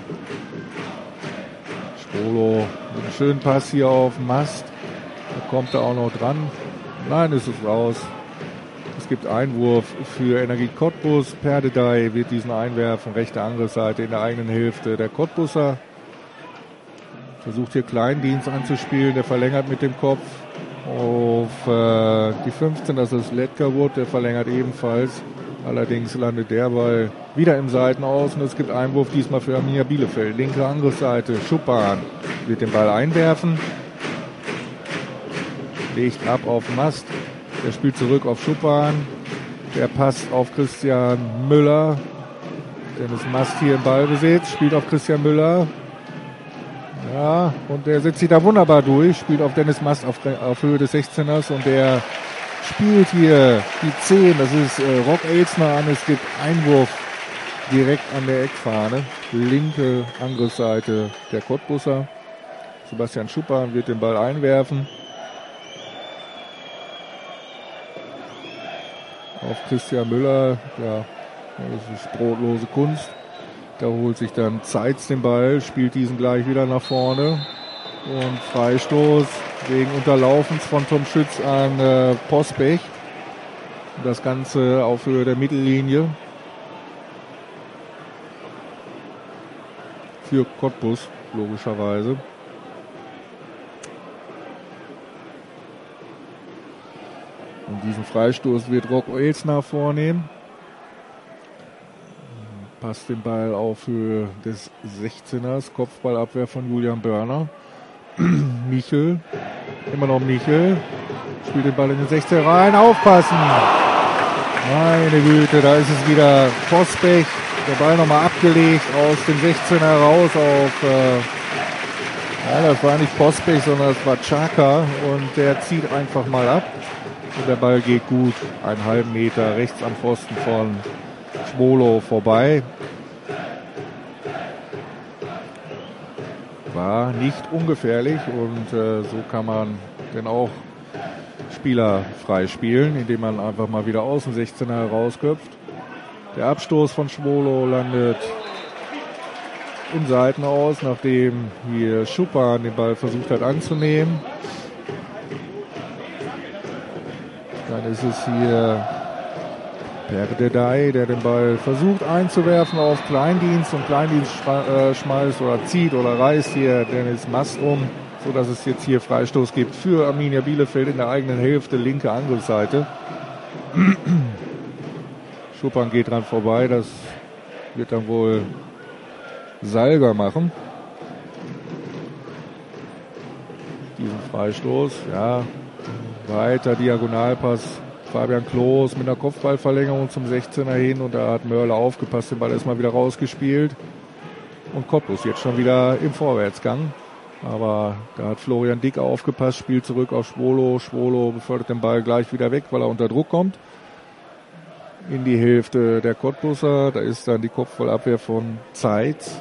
A: Schwolo mit einem schönen Pass hier auf Mast. Da kommt er auch noch dran. Nein, ist es raus. Es gibt Einwurf für Energie Cottbus. Perdedei wird diesen einwerfen. Rechte Angriffsseite in der eigenen Hälfte der Cottbuser. Versucht hier Kleindienst anzuspielen. Der verlängert mit dem Kopf auf die 15. Das ist Letkerwood. Der verlängert ebenfalls. Allerdings landet der Ball wieder im Seitenaus. Und es gibt Einwurf diesmal für Arminia Bielefeld. Linke Angriffsseite. Schuppan wird den Ball einwerfen. Legt ab auf Mast. Der spielt zurück auf Schuppan. Der passt auf Christian Müller. Dennis Mast hier im Ballbesitz. Spielt auf Christian Müller. Ja, und der setzt sich da wunderbar durch. Spielt auf Dennis Mast auf Höhe des 16ers. Und der spielt hier die 10. Das ist Rock Elsner an. Es gibt Einwurf direkt an der Eckfahne. Linke Angriffsseite der Cottbuser. Sebastian Schuppan wird den Ball einwerfen. Auf Christian Müller, ja, das ist brotlose Kunst. Da holt sich dann Zeitz den Ball, spielt diesen gleich wieder nach vorne. Und Freistoß wegen Unterlaufens von Tom Schütz an Pospech. Das Ganze auf Höhe der Mittellinie. Für Cottbus, logischerweise. Und diesen Freistoß wird Rock Elsner vornehmen. Passt den Ball auf Höhe des 16ers. Kopfballabwehr von Julian Börner. Michel. Immer noch Michel. Spielt den Ball in den 16er rein. Aufpassen! Meine Güte, da ist es wieder Pospech. Der Ball nochmal abgelegt aus dem 16er raus auf... das war nicht Pospech, sondern das war Xhaka. Und der zieht einfach mal ab. Und der Ball geht gut einen halben Meter rechts am Pfosten von Schwolo vorbei. War nicht ungefährlich und so kann man dann auch Spieler freispielen, indem man einfach mal wieder aus dem 16er herausköpft. Der Abstoß von Schwolo landet im Seitenaus, nachdem hier Schuppan den Ball versucht hat anzunehmen. Dann ist es hier Perdedei, der den Ball versucht einzuwerfen auf Kleindienst und Kleindienst schmeißt oder zieht oder reißt hier Dennis Mast um, sodass es jetzt hier Freistoß gibt für Arminia Bielefeld in der eigenen Hälfte, linke Angriffsseite. Schuppan geht dran vorbei, das wird dann wohl Salger machen. Diesen Freistoß, ja. Weiter Diagonalpass. Fabian Klos mit einer Kopfballverlängerung zum 16er hin und da hat Mörle aufgepasst, den Ball ist mal wieder rausgespielt. Und Cottbus jetzt schon wieder im Vorwärtsgang. Aber da hat Florian Dick aufgepasst, spielt zurück auf Schwolo. Schwolo befördert den Ball gleich wieder weg, weil er unter Druck kommt. In die Hälfte der Cottbuser. Da ist dann die Kopfballabwehr von Zeitz.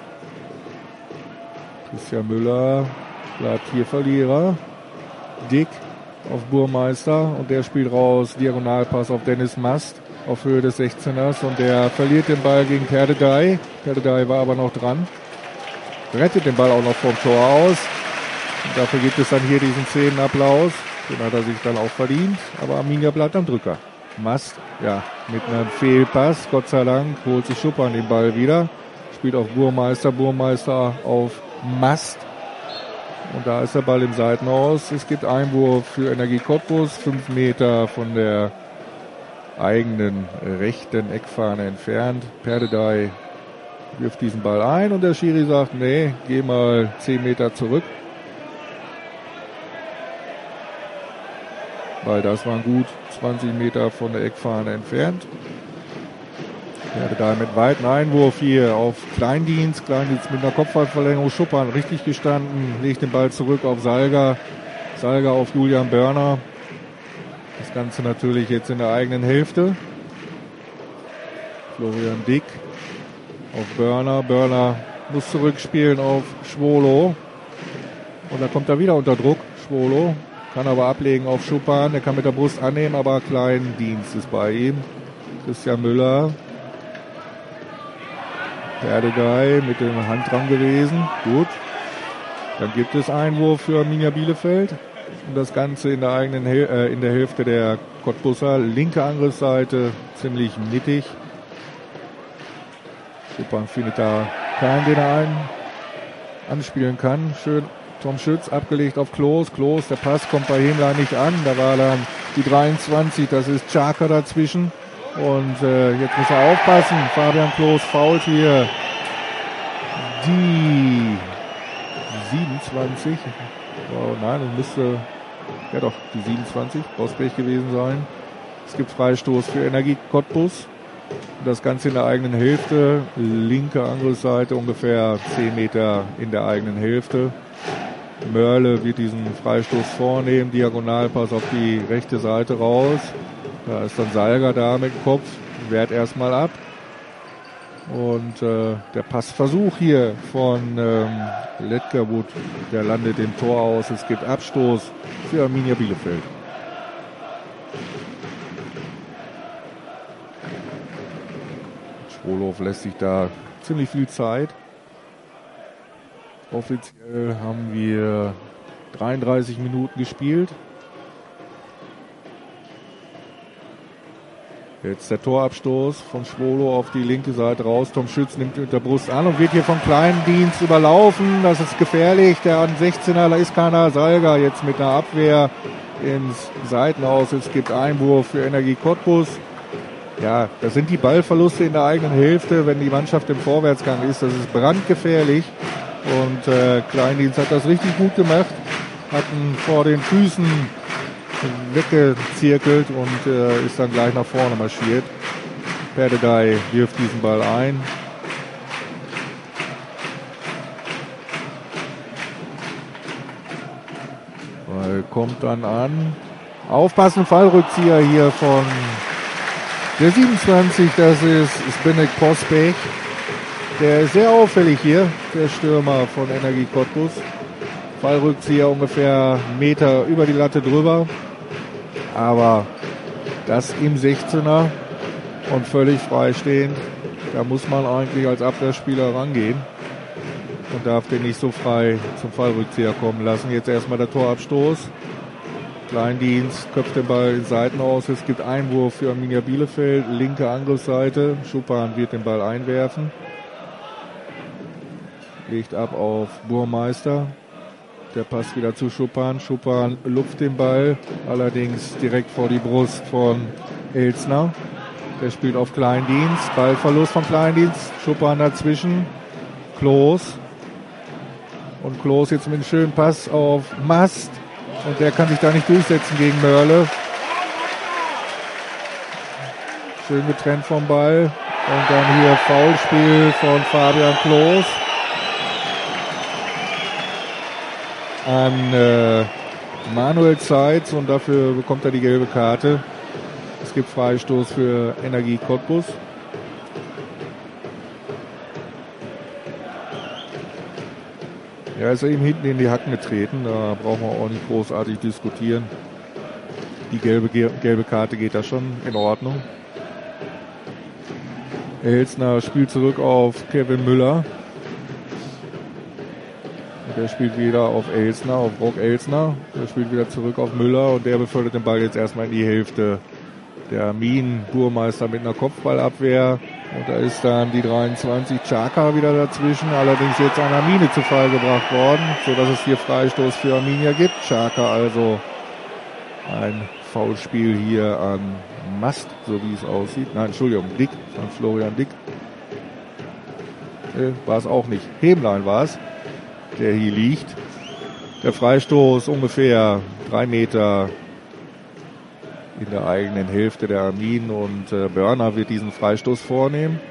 A: Christian Müller bleibt hier Verlierer. Dick auf Burmeister und der spielt raus. Diagonalpass auf Dennis Mast auf Höhe des 16ers und der verliert den Ball gegen Perdedei. Perdedei war aber noch dran. Rettet den Ball auch noch vom Tor aus. Und dafür gibt es dann hier diesen Szenenapplaus. Den hat er sich dann auch verdient. Aber Arminia bleibt am Drücker. Mast, ja, mit einem Fehlpass. Gott sei Dank holt sich Schuppan den Ball wieder. Spielt auf Burmeister. Burmeister auf Mast. Und da ist der Ball im Seitenaus. Es gibt Einwurf für Energie Cottbus. 5 Meter von der eigenen rechten Eckfahne entfernt. Perdedei wirft diesen Ball ein und der Schiri sagt, nee, geh mal 10 Meter zurück. Weil das waren gut 20 Meter von der Eckfahne entfernt. Perdedei mit weiten Einwurf hier auf Kleindienst. Kleindienst mit einer Kopfballverlängerung. Schuppan richtig gestanden, legt den Ball zurück auf Salga. Salga auf Julian Börner. Das Ganze natürlich jetzt in der eigenen Hälfte. Florian Dick auf Börner. Börner muss zurückspielen auf Schwolo. Und da kommt er wieder unter Druck. Schwolo kann aber ablegen auf Schuppan. Er kann mit der Brust annehmen, aber Kleindienst ist bei ihm. Christian Müller. Perdedei mit dem Hand dran gewesen. Gut. Dann gibt es Einwurf für Arminia Bielefeld. Und das Ganze in der eigenen in der Hälfte der Cottbuser. Linke Angriffsseite, ziemlich mittig. Schuppan findet da keinen, den er anspielen kann. Schön Tom Schütz abgelegt auf Klos. Klos, der Pass kommt bei Hemler nicht an. Da war dann die 23, das ist Czaka dazwischen. Und jetzt muss er aufpassen. Fabian Klos fault hier die 27. Oh nein, das müsste ja doch die 27 Bosberg gewesen sein. Es gibt Freistoß für Energie Cottbus. Das Ganze in der eigenen Hälfte. Linke Angriffsseite, ungefähr 10 Meter in der eigenen Hälfte. Mörle wird diesen Freistoß vornehmen. Diagonalpass auf die rechte Seite raus. Da ist dann Salga da mit dem Kopf. Wehrt erstmal ab. Und der Passversuch hier von Letgerwood, der landet im Tor aus. Es gibt Abstoß für Arminia Bielefeld. Schwolow lässt sich da ziemlich viel Zeit. Offiziell haben wir 33 Minuten gespielt. Jetzt der Torabstoß von Schwolo auf die linke Seite raus. Tom Schütz nimmt mit der Brust an und wird hier von Kleindienst überlaufen. Das ist gefährlich. Der an 16er, da ist keiner. Salga jetzt mit einer Abwehr ins Seitenaus. Es gibt Einwurf für Energie Cottbus. Ja, das sind die Ballverluste in der eigenen Hälfte, wenn die Mannschaft im Vorwärtsgang ist. Das ist brandgefährlich. Und Kleindienst hat das richtig gut gemacht. Hat ihn vor den Füßen weggezirkelt und ist dann gleich nach vorne marschiert. Perdedei wirft diesen Ball ein. Ball kommt dann an. Aufpassen, Fallrückzieher hier von der 27, das ist Zbynek Posbech. Der ist sehr auffällig hier, der Stürmer von Energie Cottbus. Fallrückzieher ungefähr einen Meter über die Latte drüber. Aber das im 16er und völlig freistehend, da muss man eigentlich als Abwehrspieler rangehen und darf den nicht so frei zum Fallrückzieher kommen lassen. Jetzt erstmal der Torabstoß. Kleindienst köpft den Ball in Seiten aus. Es gibt Einwurf für Arminia Bielefeld, linke Angriffsseite. Schuppan wird den Ball einwerfen. Legt ab auf Burmeister. Der passt wieder zu Schuppan. Schuppan lupft den Ball, allerdings direkt vor die Brust von Elsner. Der spielt auf Kleindienst. Ballverlust von Kleindienst. Schuppan dazwischen. Klos. Und Klos jetzt mit einem schönen Pass auf Mast. Und der kann sich da nicht durchsetzen gegen Mörle. Schön getrennt vom Ball. Und dann hier Foulspiel von Fabian Klos an Manuel Zeitz und dafür bekommt er die gelbe Karte. Es gibt Freistoß für Energie Cottbus. Ja, ist er ihm hinten in die Hacken getreten. Da brauchen wir auch nicht großartig diskutieren. Die gelbe Karte geht da schon in Ordnung. Elsner spielt zurück auf Kevin Müller. Und der spielt wieder auf Elsner, auf Brock Elsner. Der spielt wieder zurück auf Müller und der befördert den Ball jetzt erstmal in die Hälfte der Armin. Burmeister mit einer Kopfballabwehr. Und da ist dann die 23 Chaka wieder dazwischen. Allerdings jetzt an Armine zu Fall gebracht worden, sodass es hier Freistoß für Arminia gibt. Chaka also ein Foulspiel hier an Mast, so wie es aussieht. Nein, Entschuldigung, Dick, von Florian Dick. War es auch nicht. Hemlein war es, der hier liegt. Der Freistoß ungefähr 3 Meter in der eigenen Hälfte der Armin und Börner wird diesen Freistoß vornehmen.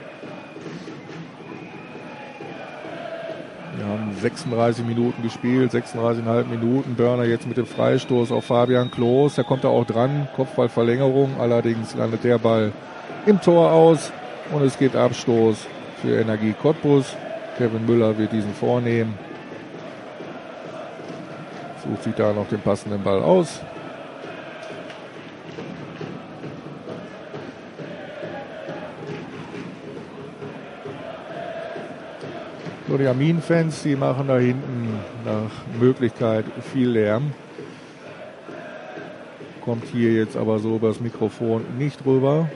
A: Wir haben 36 Minuten gespielt, 36,5 Minuten. Börner jetzt mit dem Freistoß auf Fabian Klos. Da kommt er auch dran. Kopfballverlängerung. Allerdings landet der Ball im Tor aus. Und es gibt Abstoß für Energie Cottbus. Kevin Müller wird diesen vornehmen. Sucht sich da noch den passenden Ball aus. So, die Armin-Fans, die machen da hinten nach Möglichkeit viel Lärm. Kommt hier jetzt aber so über das Mikrofon nicht rüber.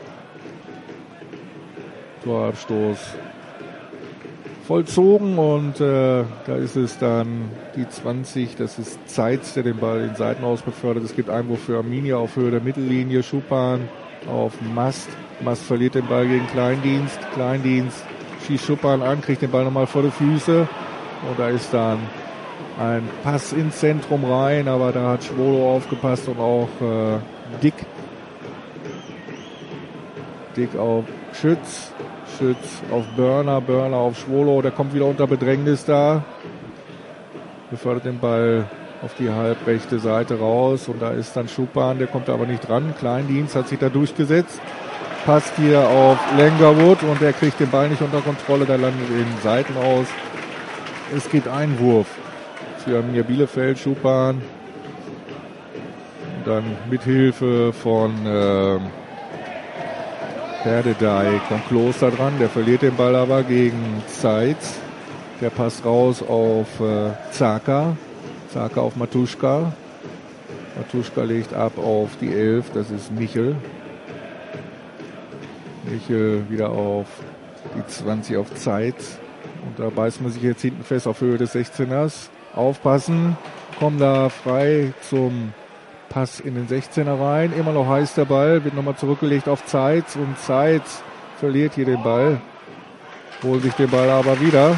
A: Torabstoß vollzogen und da ist es dann die 20, das ist Zeitz, der den Ball in Seitenaus befördert. Es gibt Einwurf für Arminia auf Höhe der Mittellinie. Schuppan auf Mast. Mast verliert den Ball gegen Kleindienst. Kleindienst schießt Schuppan an, kriegt den Ball nochmal vor die Füße. Und da ist dann ein Pass ins Zentrum rein, aber da hat Schwolo aufgepasst und auch Dick. Dick auf Schütz. Schütz auf Börner. Börner auf Schwolo. Der kommt wieder unter Bedrängnis da. Befördert den Ball auf die halbrechte Seite raus. Und da ist dann Schuppan, der kommt aber nicht dran. Kleindienst hat sich da durchgesetzt. Passt hier auf Lengerwood und der kriegt den Ball nicht unter Kontrolle, der landet in Seiten aus. Es gibt Einwurf für Arminia Bielefeld, Schuppan. Und dann mit Hilfe von Perdedei kommt Kloster dran, der verliert den Ball aber gegen Zeitz. Der passt raus auf Zaka. Zaka auf Matuschka. Matuschka legt ab auf die 11, das ist Michel. Michel wieder auf die 20 auf Zeitz. Und da beißt man sich jetzt hinten fest auf Höhe des 16ers. Aufpassen, kommen da frei zum Pass in den 16er rein. Immer noch heiß der Ball, wird nochmal zurückgelegt auf Zeitz. Und Zeitz verliert hier den Ball. Holt sich den Ball aber wieder.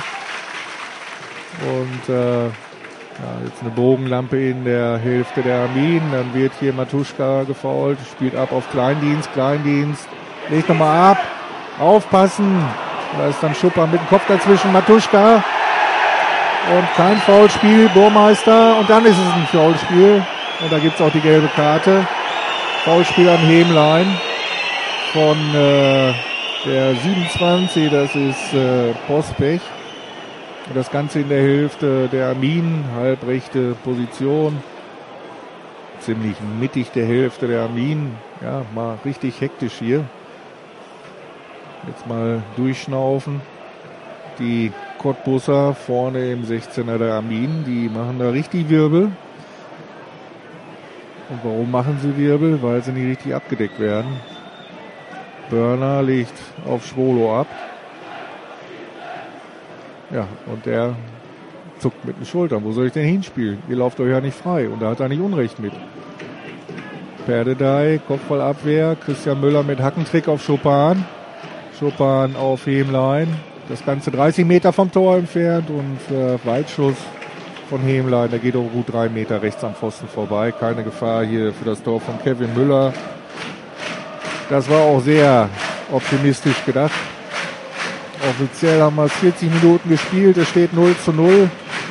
A: Und jetzt eine Bogenlampe in der Hälfte der Armin. Dann wird hier Matuschka gefoult, spielt ab auf Kleindienst. Kleindienst legt nochmal ab. Aufpassen. Da ist dann Schuppan mit dem Kopf dazwischen. Matuschka. Und kein Foulspiel. Burmeister. Und dann ist es ein Foulspiel. Und da gibt es auch die gelbe Karte. Foulspiel an Hemlein. Von der 27. Das ist Pospech. Und das Ganze in der Hälfte der Armin. Halbrechte Position. Ziemlich mittig der Hälfte der Armin. Ja, mal richtig hektisch hier. Jetzt mal durchschnaufen. Die Cottbusser vorne im 16er der Armin, die machen da richtig Wirbel. Und warum machen sie Wirbel? Weil sie nicht richtig abgedeckt werden. Börner legt auf Schwolo ab. Ja, und der zuckt mit den Schultern. Wo soll ich denn hinspielen? Ihr lauft euch ja nicht frei. Und da hat er nicht Unrecht mit. Perdedei, Kopfballabwehr. Christian Müller mit Hackentrick auf Schuppan. Schuppan auf Hemlein. Das Ganze 30 Meter vom Tor entfernt und für Weitschuss von Hemlein. Der geht auch gut 3 Meter rechts am Pfosten vorbei. Keine Gefahr hier für das Tor von Kevin Müller. Das war auch sehr optimistisch gedacht. Offiziell haben wir 40 Minuten gespielt. Es steht 0:0.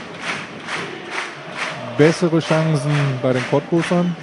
A: Bessere Chancen bei den Cottbusern.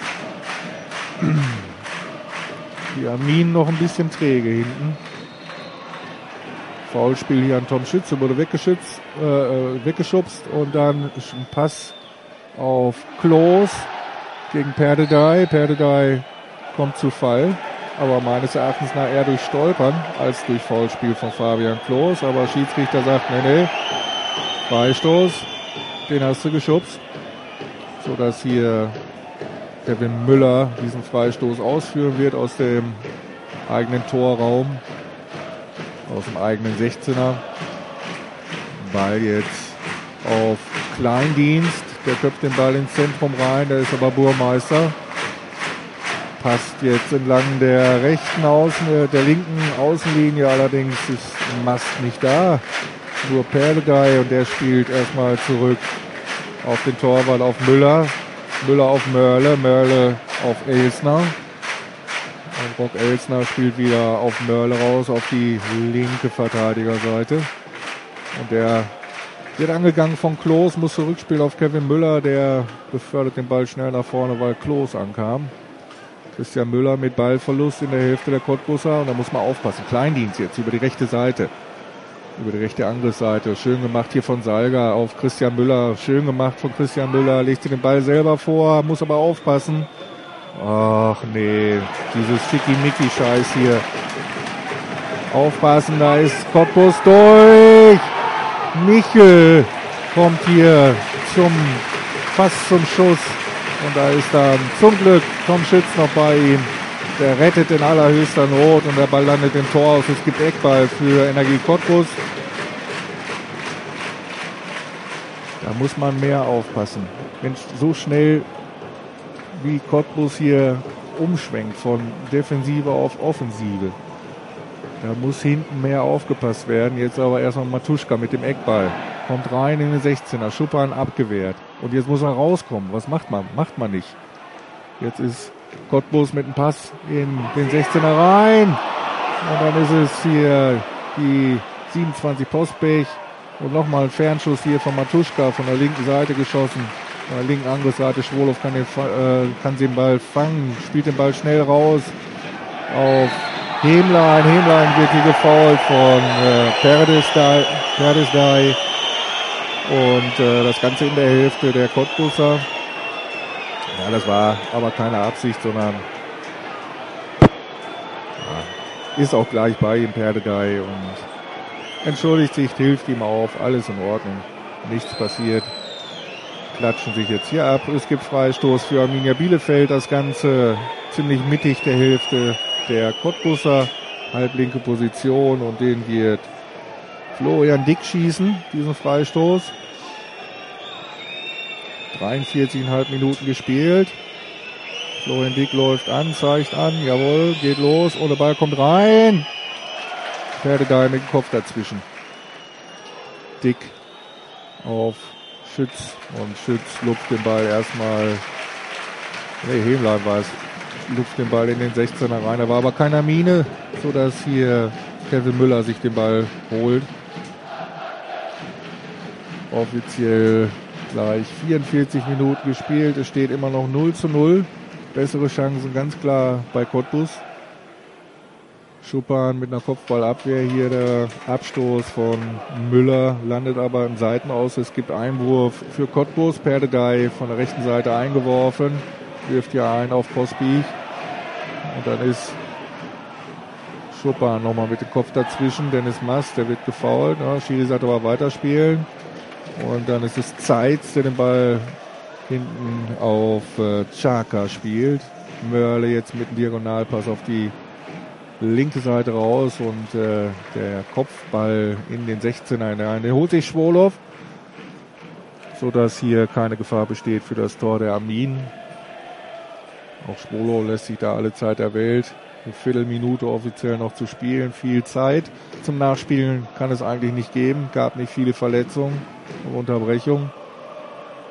A: Die Armin noch ein bisschen träge hinten. Foulspiel hier an Tom Schütze, wurde weggeschubst und dann ein Pass auf Kloß gegen Perdedei. Perdedei kommt zu Fall, aber meines Erachtens nach eher durch Stolpern als durch Foulspiel von Fabian Kloß. Aber Schiedsrichter sagt, nee, Freistoß, den hast du geschubst, sodass hier Kevin Müller diesen Freistoß ausführen wird aus dem eigenen Torraum. Aus dem eigenen 16er. Ball jetzt auf Kleindienst. Der köpft den Ball ins Zentrum rein. Der ist aber Burmeister. Passt jetzt entlang der der linken Außenlinie. Allerdings ist Mast nicht da. Nur Perdedei und der spielt erstmal zurück auf den Torwart, auf Müller. Müller auf Mörle. Mörle auf Elsner. Und Rock Elsner spielt wieder auf Mörle raus, auf die linke Verteidigerseite. Und der wird angegangen von Kloß, muss zurückspielen auf Kevin Müller. Der befördert den Ball schnell nach vorne, weil Kloß ankam. Christian Müller mit Ballverlust in der Hälfte der Cottbusser. Und da muss man aufpassen. Kleindienst jetzt über die rechte Seite. Über die rechte Angriffsseite. Schön gemacht hier von Salga auf Christian Müller. Schön gemacht von Christian Müller. Legt sich den Ball selber vor, muss aber aufpassen. Ach nee, dieses Schickimicki-Scheiß hier. Aufpassen, da ist Cottbus durch. Michel kommt hier fast zum Schuss. Und da ist dann zum Glück Tom Schütz noch bei ihm. Der rettet in allerhöchster Not und der Ball landet im Tor aus. Es gibt Eckball für Energie Cottbus. Da muss man mehr aufpassen. Wenn so schnell wie Cottbus hier umschwenkt von Defensive auf Offensive. Da muss hinten mehr aufgepasst werden. Jetzt aber erstmal Matuschka mit dem Eckball. Kommt rein in den 16er. Schuppan abgewehrt. Und jetzt muss er rauskommen. Was macht man? Macht man nicht. Jetzt ist Cottbus mit dem Pass in den 16er rein. Und dann ist es hier die 27 Postbech. Und nochmal ein Fernschuss hier von Matuschka von der linken Seite geschossen. Von der linken Angriffsseite. Schwolow kann den Ball fangen. Spielt den Ball schnell raus auf Hemlein. Hemlein wird hier gefoult von Perdesdei. Und das Ganze in der Hälfte der Cottbusser. Ja, das war aber keine Absicht, sondern ist auch gleich bei ihm Perdedei und entschuldigt sich, hilft ihm auf, alles in Ordnung, nichts passiert. Klatschen sich jetzt hier ab. Es gibt Freistoß für Arminia Bielefeld. Das Ganze ziemlich mittig der Hälfte der Cottbusser. Halblinke Position und den wird Florian Dick schießen, diesen Freistoß. 43,5 Minuten gespielt. Florian Dick läuft an, zeigt an, jawohl, geht los und der Ball kommt rein. Perdedei mit dem Kopf dazwischen. Dick auf Schütz und Schütz lupft den Ball erstmal, Hemlein war es, lupft den Ball in den 16er rein, da war aber keiner Mine, sodass hier Kevin Müller sich den Ball holt. Offiziell gleich 44 Minuten gespielt, es steht immer noch 0:0. Bessere Chancen ganz klar bei Cottbus. Schuppan mit einer Kopfballabwehr, hier der Abstoß von Müller, landet aber im Seitenaus. Es gibt Einwurf für Cottbus, Perdedei von der rechten Seite eingeworfen, wirft ja ein auf Postbich. Und dann ist Schuppan nochmal mit dem Kopf dazwischen, Dennis Mast, der wird gefoult. Ja, Schiri sagt aber weiterspielen. Und dann ist es Zeitz, der den Ball hinten auf Chaka spielt. Mörle jetzt mit dem Diagonalpass auf die linke Seite raus und der Kopfball in den 16er hinein. Den holt sich Schwolow, sodass hier keine Gefahr besteht für das Tor der Armin. Auch Schwolow lässt sich da alle Zeit der Welt. Eine Viertelminute offiziell noch zu spielen. Viel Zeit zum Nachspielen kann es eigentlich nicht geben. Gab nicht viele Verletzungen und Unterbrechungen.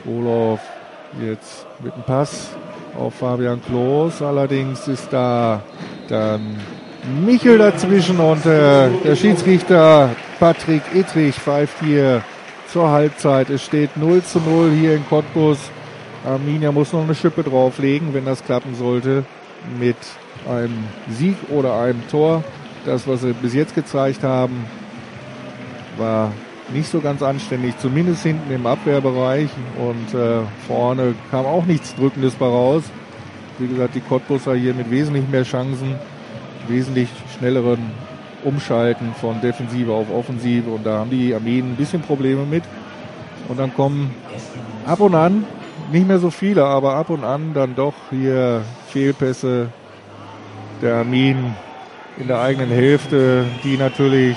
A: Schwolow jetzt mit dem Pass auf Fabian Klos. Allerdings ist da dann Michel dazwischen und der Schiedsrichter Patrick Ittrich pfeift hier zur Halbzeit. Es steht 0:0 hier in Cottbus. Arminia muss noch eine Schippe drauflegen, wenn das klappen sollte, mit einem Sieg oder einem Tor. Das, was sie bis jetzt gezeigt haben, war nicht so ganz anständig, zumindest hinten im Abwehrbereich. Und vorne kam auch nichts Drückendes bei raus. Wie gesagt, die Cottbusser hier mit wesentlich mehr Chancen, wesentlich schnelleren Umschalten von Defensive auf Offensive. Und da haben die Arminen ein bisschen Probleme mit. Und dann kommen ab und an, nicht mehr so viele, aber ab und an dann doch hier Fehlpässe der Arminen in der eigenen Hälfte, die natürlich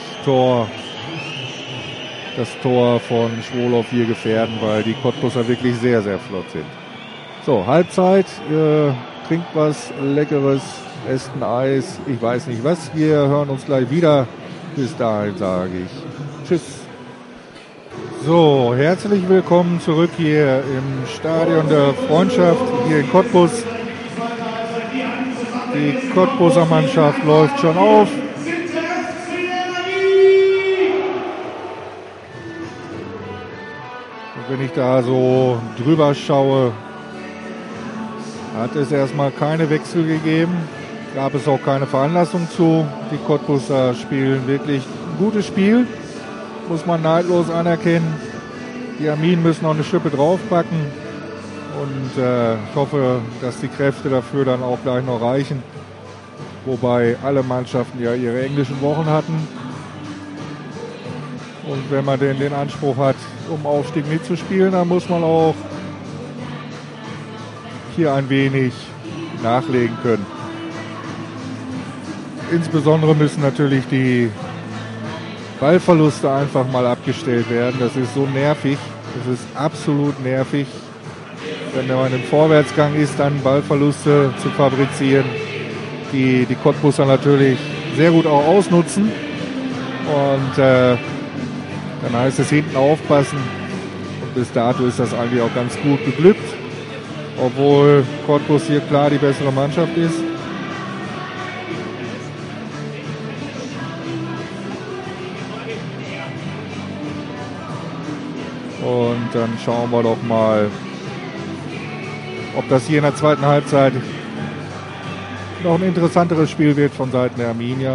A: das Tor von Schwolow hier gefährden, weil die Cottbusser wirklich sehr, sehr flott sind. So, Halbzeit, trinkt was Leckeres, esst ein Eis, ich weiß nicht was. Wir hören uns gleich wieder. Bis dahin sage ich Tschüss. So, herzlich willkommen zurück hier im Stadion der Freundschaft hier in Cottbus. Die Cottbuser Mannschaft läuft schon auf. Und wenn ich da so drüber schaue, hat es erstmal keine Wechsel gegeben. Gab es auch keine Veranlassung zu. Die Cottbuser spielen wirklich ein gutes Spiel. Muss man neidlos anerkennen. Die Arminen müssen noch eine Schippe draufpacken. Und ich hoffe, dass die Kräfte dafür dann auch gleich noch reichen. Wobei alle Mannschaften ja ihre englischen Wochen hatten. Und wenn man denn den Anspruch hat, um Aufstieg mitzuspielen, dann muss man auch hier ein wenig nachlegen können. Insbesondere müssen natürlich die Ballverluste einfach mal abgestellt werden. Das ist so nervig. Das ist absolut nervig, wenn man im Vorwärtsgang ist, dann Ballverluste zu fabrizieren, die Cottbuser natürlich sehr gut auch ausnutzen. Und dann heißt es hinten aufpassen. Und bis dato ist das eigentlich auch ganz gut geglückt, obwohl Cottbus hier klar die bessere Mannschaft ist. Und dann schauen wir doch mal, ob das hier in der zweiten Halbzeit noch ein interessanteres Spiel wird von Seiten der Arminia.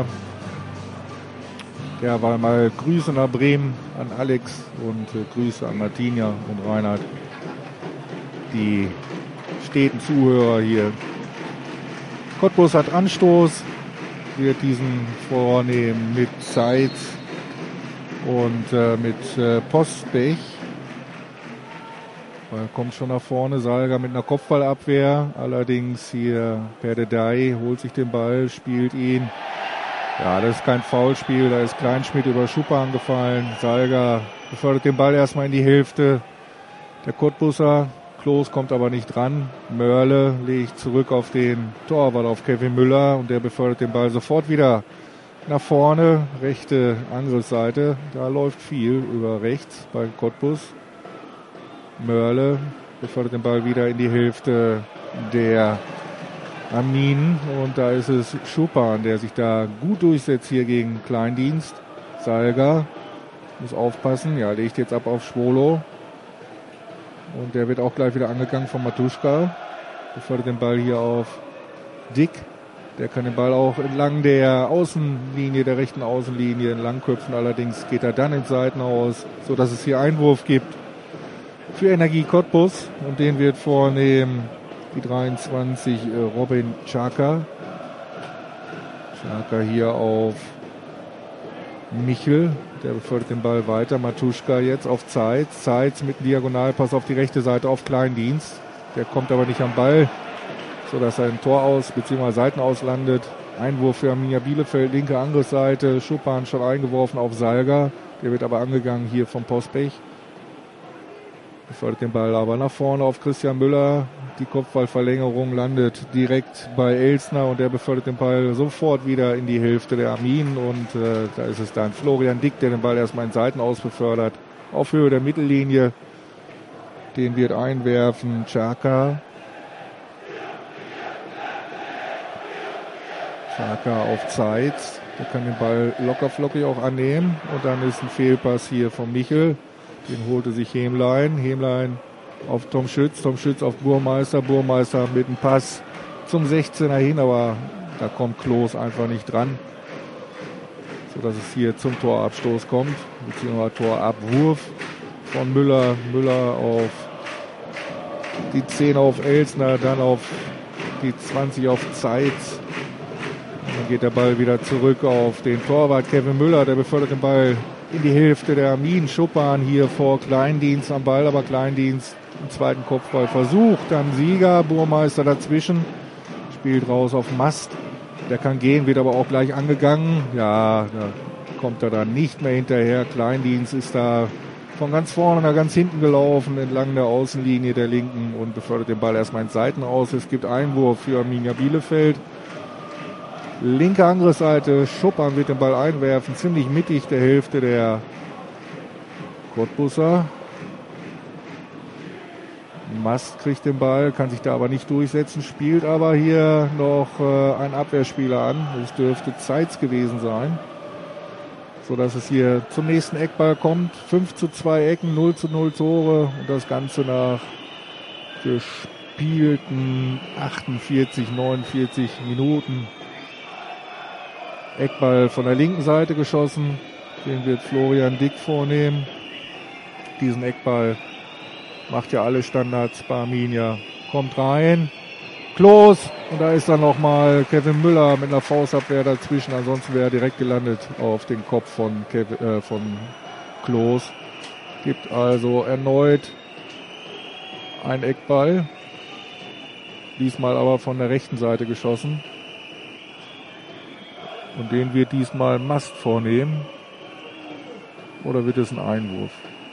A: Derweil mal Grüße nach Bremen an Alex und Grüße an Martinia und Reinhard, die steten Zuhörer hier. Cottbus hat Anstoß, wird diesen vornehmen mit Zeit und mit Postbech. Kommt schon nach vorne, Salga mit einer Kopfballabwehr, allerdings hier Perdedei holt sich den Ball, spielt ihn. Ja, das ist kein Foulspiel, da ist Kleinschmidt über Schuppan gefallen. Salga befördert den Ball erstmal in die Hälfte der Cottbuser. Klos kommt aber nicht dran. Mörle legt zurück auf den Torwart, auf Kevin Müller, und der befördert den Ball sofort wieder nach vorne, rechte Angriffsseite. Da läuft viel über rechts bei Cottbus. Mörle befördert den Ball wieder in die Hälfte der Arminen, und da ist es Schuppan, der sich da gut durchsetzt hier gegen Kleindienst. Salga muss aufpassen, ja, legt jetzt ab auf Schwolow, und der wird auch gleich wieder angegangen von Matuschka. Befördert den Ball hier auf Dick, der kann den Ball auch entlang der Außenlinie, der rechten Außenlinie entlang köpfen, allerdings geht er dann ins Seitenhaus, so dass es hier Einwurf gibt für Energie Cottbus, und den wird vornehmen die 23 Robin Czaka. Czaka hier auf Michel, der befördert den Ball weiter. Matuschka jetzt auf Zeit. Zeit mit einem Diagonalpass auf die rechte Seite auf Kleindienst. Der kommt aber nicht am Ball, sodass er ein Tor aus bzw. Seitenaus landet. Einwurf für Arminia Bielefeld, linke Angriffsseite. Schuppan schon eingeworfen auf Salga. Der wird aber angegangen hier vom Postbech. Befördert den Ball aber nach vorne auf Christian Müller. Die Kopfballverlängerung landet direkt bei Elsner, und der befördert den Ball sofort wieder in die Hälfte der Arminen, und da ist es dann Florian Dick, der den Ball erstmal in Seitenaus befördert, auf Höhe der Mittellinie. Den wird einwerfen Xhaka. Xhaka auf Zeit. Der kann den Ball locker flockig auch annehmen. Und dann ist ein Fehlpass hier von Michel. Den holte sich Hämlein. Hämlein auf Tom Schütz. Tom Schütz auf Burmeister. Burmeister mit einem Pass zum 16er hin. Aber da kommt Klos einfach nicht dran. Sodass es hier zum Torabstoß kommt. Beziehungsweise Torabwurf von Müller. Müller auf die 10 auf Elsner. Dann auf die 20 auf Zeit. Dann geht der Ball wieder zurück auf den Torwart Kevin Müller. Der befördert den Ball in die Hälfte der Armin. Schuppan hier vor Kleindienst am Ball, aber Kleindienst im zweiten Kopfball versucht. Dann Sieger, Burmeister dazwischen. Spielt raus auf Mast. Der kann gehen, wird aber auch gleich angegangen. Ja, da kommt er dann nicht mehr hinterher. Kleindienst ist da von ganz vorne nach ganz hinten gelaufen, entlang der Außenlinie der Linken und befördert den Ball erstmal ins Seitenaus. Es gibt Einwurf für Arminia Bielefeld. Linke Angriffsseite, Schuppan wird den Ball einwerfen, ziemlich mittig der Hälfte der Cottbusser. Mast kriegt den Ball, kann sich da aber nicht durchsetzen, spielt aber hier noch ein Abwehrspieler an. Das dürfte Zeitz gewesen sein. Sodass es hier zum nächsten Eckball kommt. 5:2 Ecken, 0:0 Tore und das Ganze nach gespielten 48, 49 Minuten. Eckball von der linken Seite geschossen. Den wird Florian Dick vornehmen. Diesen Eckball macht ja alle Standards bei Arminia. Kommt rein. Klos. Und da ist dann nochmal Kevin Müller mit einer Faustabwehr dazwischen. Ansonsten wäre er direkt gelandet auf den Kopf von Klos. Gibt also erneut einen Eckball. Diesmal aber von der rechten Seite geschossen. Und den wird diesmal Mast vornehmen. Oder wird es ein Einwurf?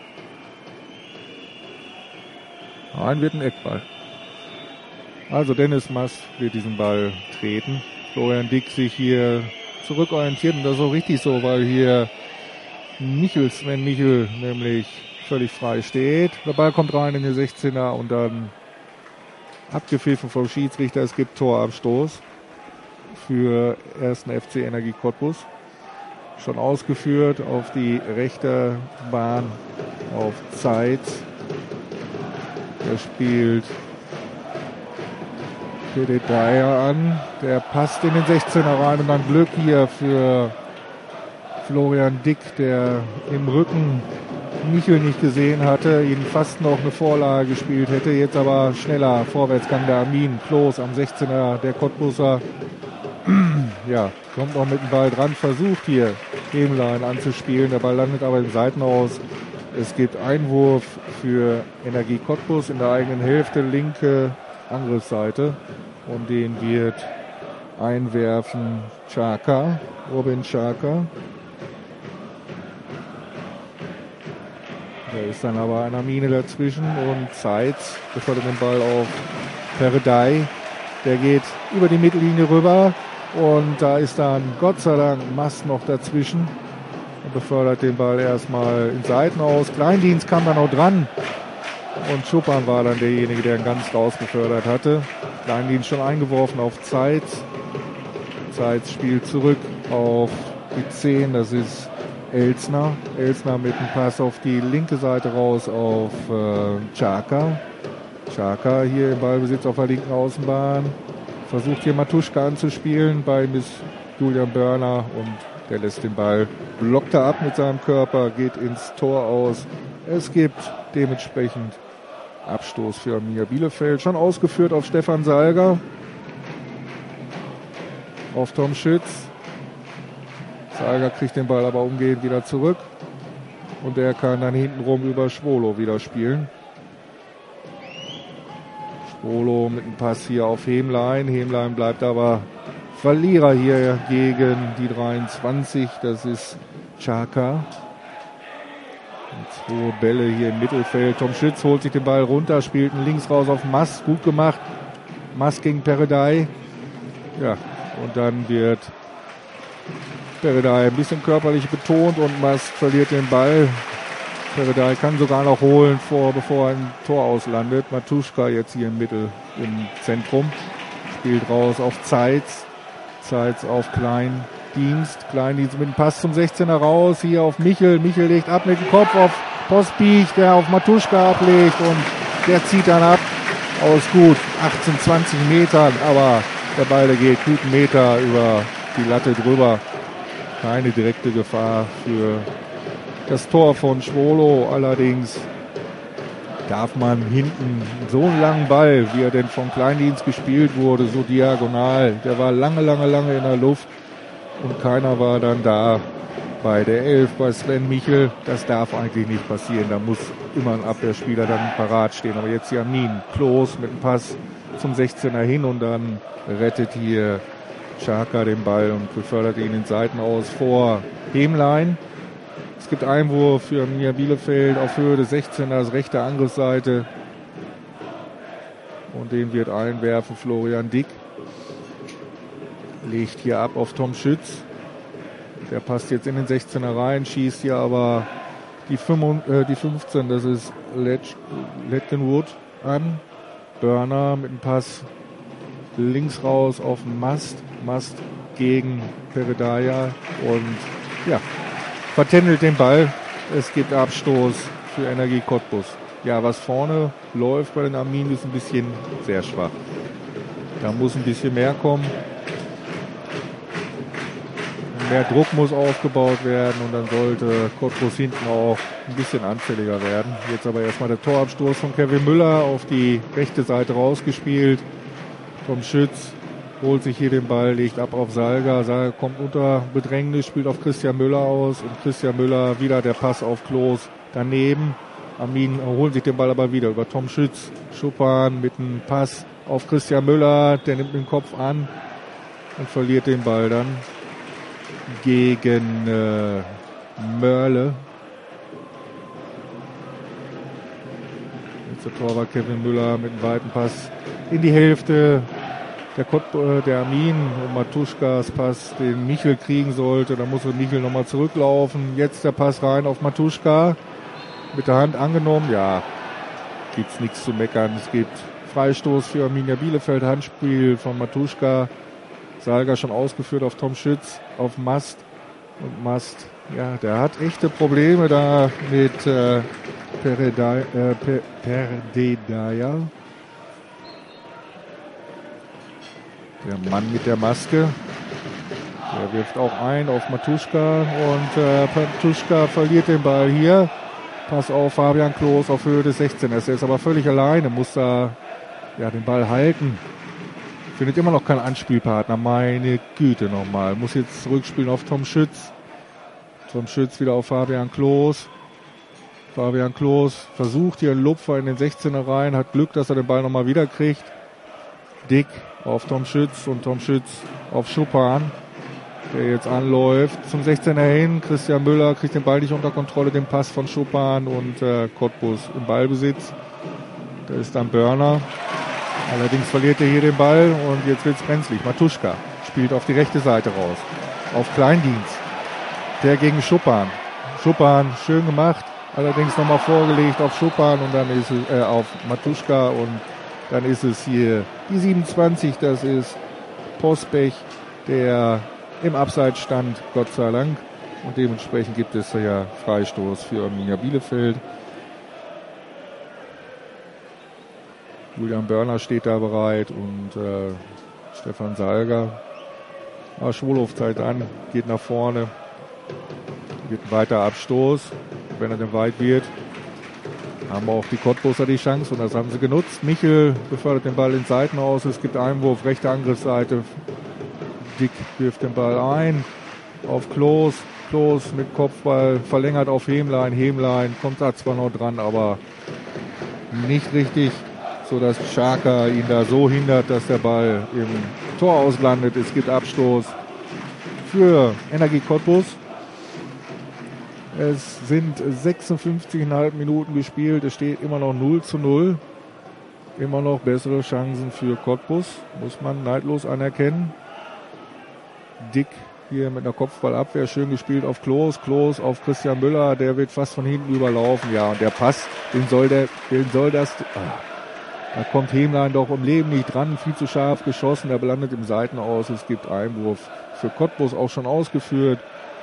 A: Nein, wird ein Eckball. Also Dennis Mast wird diesen Ball treten. Florian Dick sich hier zurückorientiert. Und das ist auch richtig so, weil hier Sven Michel nämlich völlig frei steht. Der Ball kommt rein in den 16er und dann abgepfiffen vom Schiedsrichter. Es gibt Torabstoß für 1. FC Energie Cottbus. Schon ausgeführt auf die rechte Bahn auf Zeit. Der spielt Pede Dyer an. Der passt in den 16er rein und dann Glück hier für Florian Dick, der im Rücken Michel nicht gesehen hatte, ihn fast noch eine Vorlage gespielt hätte. Jetzt aber schneller Vorwärtsgang der Armin. Klos am 16er, der Cottbusser. Ja, kommt noch mit dem Ball dran, versucht hier Hämlein anzuspielen. Der Ball landet aber im Seitenaus. Es gibt Einwurf für Energie Cottbus in der eigenen Hälfte, linke Angriffsseite. Und den wird einwerfen Xhaka, Robin Xhaka. Da ist dann aber eine Mine dazwischen und Zeitz befördert den Ball auf Perdey. Der geht über die Mittellinie rüber und da ist dann Gott sei Dank Mast noch dazwischen und befördert den Ball erstmal in Seitenaus. Kleindienst kam dann auch dran und Schuppan war dann derjenige, der ihn ganz rausgefördert hatte. Kleindienst schon eingeworfen auf Zeitz. Zeitz spielt zurück auf die 10, das ist Elsner. Elsner mit einem Pass auf die linke Seite raus auf Xhaka. Xhaka hier im Ballbesitz auf der linken Außenbahn. Versucht hier Matuschka anzuspielen bei Miss Julian Börner und der lässt den Ball, blockt er ab mit seinem Körper, geht ins Tor aus. Es gibt dementsprechend Abstoß für Arminia Bielefeld. Schon ausgeführt auf Stefan Salger. Auf Tom Schütz. Salger kriegt den Ball aber umgehend wieder zurück. Und der kann dann hintenrum über Schwolo wieder spielen. Schwolo mit einem Pass hier auf Hämlein. Hämlein bleibt aber Verlierer hier gegen die 23. Das ist Xhaka. Und 2 Bälle hier im Mittelfeld. Tom Schütz holt sich den Ball runter, spielt ihn links raus auf Mast. Gut gemacht. Mast gegen Perdey. Ja, und dann wird Perdey ein bisschen körperlich betont und Mast verliert den Ball. Peredaj kann sogar noch holen, bevor ein Tor auslandet. Matuschka jetzt hier im Zentrum. Spielt raus auf Zeitz. Zeitz auf Kleindienst. Kleindienst mit dem Pass zum 16er raus. Hier auf Michel. Michel legt ab mit dem Kopf auf Pospiech, der auf Matuschka ablegt und der zieht dann ab aus gut 18, 20 Metern. Aber der Ball, der geht guten Meter über die Latte drüber. Keine direkte Gefahr für das Tor von Schwolo. Allerdings darf man hinten so einen langen Ball, wie er denn von Kleindienst gespielt wurde, so diagonal, der war lange in der Luft und keiner war dann da bei der 11, bei Sven Michel. Das darf eigentlich nicht passieren, da muss immer ein Abwehrspieler dann parat stehen. Aber jetzt Yamin Klos mit dem Pass zum 16er hin und dann rettet hier Scharka den Ball und befördert ihn in den Seiten aus vor Hemlein. Es gibt Einwurf für Arminia Bielefeld auf Höhe des 16ers, rechte Angriffsseite. Und den wird einwerfen Florian Dick. Legt hier ab auf Tom Schütz. Der passt jetzt in den 16er rein, schießt hier aber die 15, das ist Letkenwood an. Börner mit dem Pass links raus auf den Mast. Mast gegen Peredaya und ja, vertändelt den Ball. Es gibt Abstoß für Energie Cottbus. Ja, was vorne läuft bei den Armin ist ein bisschen sehr schwach. Da muss ein bisschen mehr kommen. Mehr Druck muss aufgebaut werden und dann sollte Cottbus hinten auch ein bisschen anfälliger werden. Jetzt aber erstmal der Torabstoß von Kevin Müller auf die rechte Seite rausgespielt. Tom Schütz holt sich hier den Ball, legt ab auf Salga. Salga kommt unter Bedrängnis, spielt auf Christian Müller aus und Christian Müller wieder der Pass auf Klos daneben. Armin holt sich den Ball aber wieder über Tom Schütz. Schuppan mit einem Pass auf Christian Müller, der nimmt den Kopf an und verliert den Ball dann gegen Mörle. Jetzt der Torwart Kevin Müller mit einem weiten Pass in die Hälfte der Armin und Matuschkas Pass, den Michel kriegen sollte. Da muss Michel nochmal zurücklaufen. Jetzt der Pass rein auf Matuschka. Mit der Hand angenommen. Ja, gibt's nichts zu meckern. Es gibt Freistoß für Arminia Bielefeld. Handspiel von Matuschka. Salga schon ausgeführt auf Tom Schütz, auf Mast. Und Mast, ja, der hat echte Probleme da mit Peredaya. Der Mann mit der Maske. Der wirft auch ein auf Matuschka und Matuschka verliert den Ball hier. Pass auf Fabian Klos auf Höhe des 16ers. Er ist aber völlig alleine, muss da ja den Ball halten. Findet immer noch keinen Anspielpartner. Meine Güte nochmal. Muss jetzt zurückspielen auf Tom Schütz. Tom Schütz wieder auf Fabian Klos. Fabian Klos versucht hier einen Lupfer in den 16er rein. Hat Glück, dass er den Ball nochmal wieder kriegt. Dick auf Tom Schütz und Tom Schütz auf Schuppan, der jetzt anläuft. Zum 16er hin. Christian Müller kriegt den Ball nicht unter Kontrolle. Den Pass von Schuppan und Cottbus im Ballbesitz. Da ist dann Börner. Allerdings verliert er hier den Ball und jetzt wird's brenzlig. Matuschka spielt auf die rechte Seite raus. Auf Kleindienst. Der gegen Schuppan. Schuppan, schön gemacht. Allerdings nochmal vorgelegt auf Schuppan und dann ist es auf Matuschka und dann ist es hier die 27. Das ist Pospech, der im Abseits stand, Gott sei Dank. Und dementsprechend gibt es ja Freistoß für Arminia Bielefeld. Julian Börner steht da bereit und Stefan Salga. Schwolow zeigt an, geht nach vorne. Wird ein weiter Abstoß, wenn er denn weit wird. Haben auch die Cottbuser die Chance und das haben sie genutzt. Michel befördert den Ball in Seiten aus. Es gibt Einwurf, rechte Angriffsseite. Dick wirft den Ball ein auf Klos. Klos mit Kopfball verlängert auf Hemlein. Hemlein kommt da zwar noch dran, aber nicht richtig, sodass Scharka ihn da so hindert, dass der Ball im Tor auslandet. Es gibt Abstoß für Energie Cottbus. Es sind 56,5 Minuten gespielt. Es steht immer noch 0:0. Immer noch bessere Chancen für Cottbus, muss man neidlos anerkennen. Dick Hier mit einer Kopfballabwehr schön gespielt auf Klos auf Christian Müller, der wird fast von hinten überlaufen. Ja, und der Pass, den soll das... Da kommt Hemlein doch im Leben nicht dran, viel zu scharf geschossen, der landet im Seitenaus, es gibt Einwurf für Cottbus auch schon ausgeführt.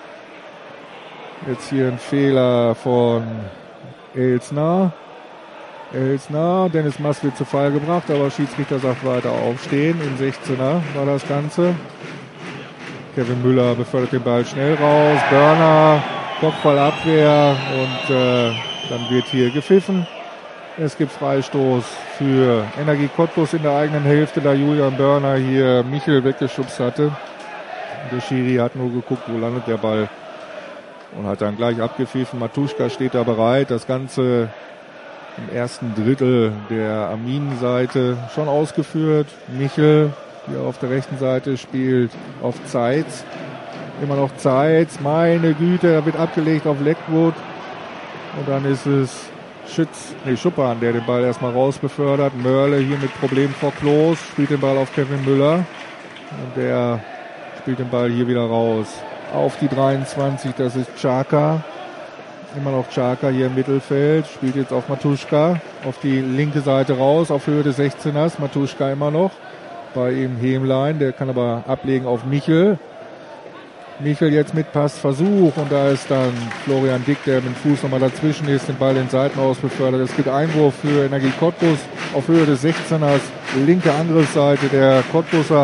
A: Jetzt hier ein Fehler von Elsner, Dennis Mass wird zu Fall gebracht, aber Schiedsrichter sagt weiter aufstehen, im 16er war das Ganze. Kevin Müller befördert den Ball schnell raus, Börner, Kopfballabwehr und dann wird hier gepfiffen. Es gibt Freistoß für Energie Cottbus in der eigenen Hälfte, da Julian Börner hier Michel weggeschubst hatte. Der Schiri hat nur geguckt, wo landet der Ball und hat dann gleich abgepfiffen. Matuschka steht da bereit. Das Ganze im ersten Drittel der Arminen-Seite schon ausgeführt. Michel hier auf der rechten Seite spielt auf Zeitz. Immer noch Zeitz. Meine Güte, da wird abgelegt auf Leckwood. Und dann ist es Schuppan, der den Ball erstmal raus befördert. Mörle hier mit Problemen vor Klos, spielt den Ball auf Kevin Müller. Und der spielt den Ball hier wieder raus. Auf die 23, das ist Czaka. Immer noch Czaka hier im Mittelfeld, spielt jetzt auf Matuschka. Auf die linke Seite raus, auf Höhe des 16ers. Matuschka immer noch. Bei ihm Hemlein, der kann aber ablegen auf Michel. Michel jetzt mit Passversuch und da ist dann Florian Dick, der mit dem Fuß nochmal dazwischen ist, den Ball in Seitenaus befördert. Es gibt Einwurf für Energie Cottbus auf Höhe des 16ers, linke Angriffsseite der Cottbuser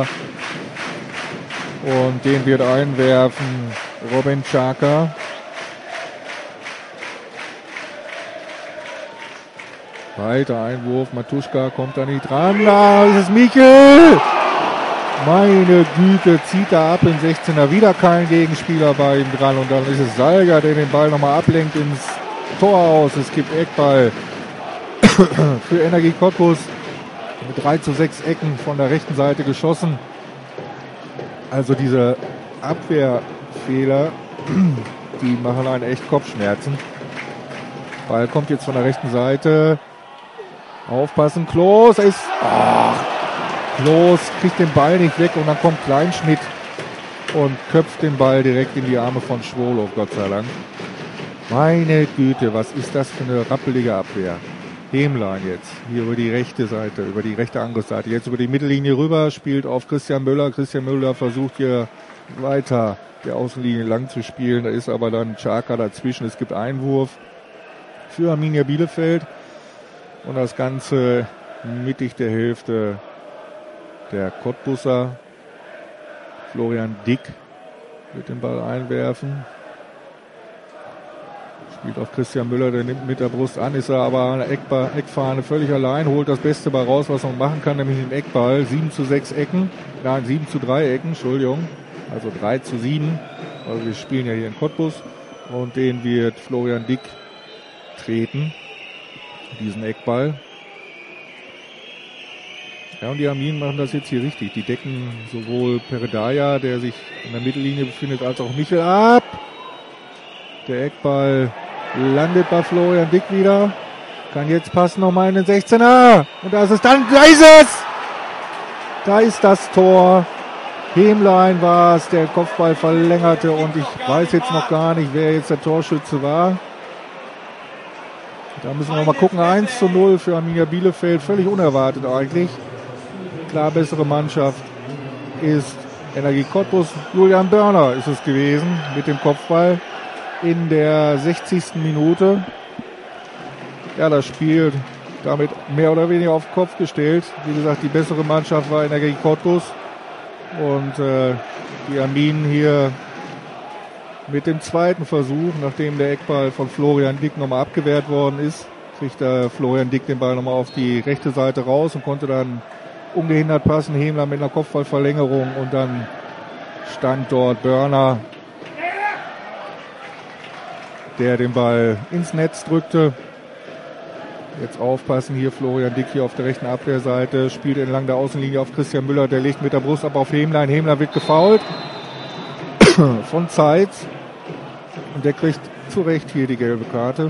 A: und den wird einwerfen Robin Czaka. Weiter Einwurf, Matuschka kommt da nicht dran, da ist es Michel! Meine Güte, zieht er ab in 16er, wieder kein Gegenspieler bei ihm dran und dann ist es Salger, der den Ball nochmal ablenkt ins Tor aus. Es gibt Eckball für Energie Cottbus mit 3:6 Ecken von der rechten Seite geschossen. Also diese Abwehrfehler, die machen einen echt Kopfschmerzen. Ball kommt jetzt von der rechten Seite. Aufpassen, Klos ist... Klos kriegt den Ball nicht weg und dann kommt Kleinschmidt und köpft den Ball direkt in die Arme von Schwolow, Gott sei Dank. Meine Güte, was ist das für eine rappelige Abwehr. Hemlein jetzt, hier über die rechte Seite, über die rechte Angriffsseite, jetzt über die Mittellinie rüber, spielt auf Christian Müller. Christian Müller versucht hier weiter der Außenlinie lang zu spielen, da ist aber dann Czaka dazwischen. Es gibt Einwurf für Arminia Bielefeld und das Ganze mittig der Hälfte der Cottbuser. Florian Dick wird den Ball einwerfen. Spielt auf Christian Müller, der nimmt mit der Brust an, ist er aber an der Eckfahne völlig allein, holt das Beste bei raus, was man machen kann, nämlich den Eckball. 7:6 Ecken, nein, 7:3 Ecken, Entschuldigung, also 3:7. Also wir spielen ja hier in Cottbus und den wird Florian Dick treten, diesen Eckball. Ja, und die Arminen machen das jetzt hier richtig. Die decken sowohl Peredaya, der sich in der Mittellinie befindet, als auch Michel ab. Der Eckball landet bei Florian Dick wieder. Kann jetzt passen nochmal in den 16er. Und da ist es dann, da ist es! Da ist das Tor. Hemlein war es, der Kopfball verlängerte und ich weiß jetzt noch gar nicht, wer jetzt der Torschütze war. Da müssen wir mal gucken. 1:0 für Arminia Bielefeld. Völlig unerwartet eigentlich. Klar bessere Mannschaft ist Energie Cottbus. Julian Börner ist es gewesen mit dem Kopfball in der 60. Minute. Ja, das Spiel damit mehr oder weniger auf den Kopf gestellt. Wie gesagt, die bessere Mannschaft war Energie Cottbus. Und die Arminen hier mit dem zweiten Versuch, nachdem der Eckball von Florian Dick nochmal abgewehrt worden ist, kriegt Florian Dick den Ball nochmal auf die rechte Seite raus und konnte dann ungehindert passen. Hemler mit einer Kopfballverlängerung und dann stand dort Börner, der den Ball ins Netz drückte. Jetzt aufpassen, hier Florian Dick hier auf der rechten Abwehrseite, spielt entlang der Außenlinie auf Christian Müller, der legt mit der Brust ab auf Hemlein. Hemler wird gefoult von Zeitz und der kriegt zu Recht hier die gelbe Karte.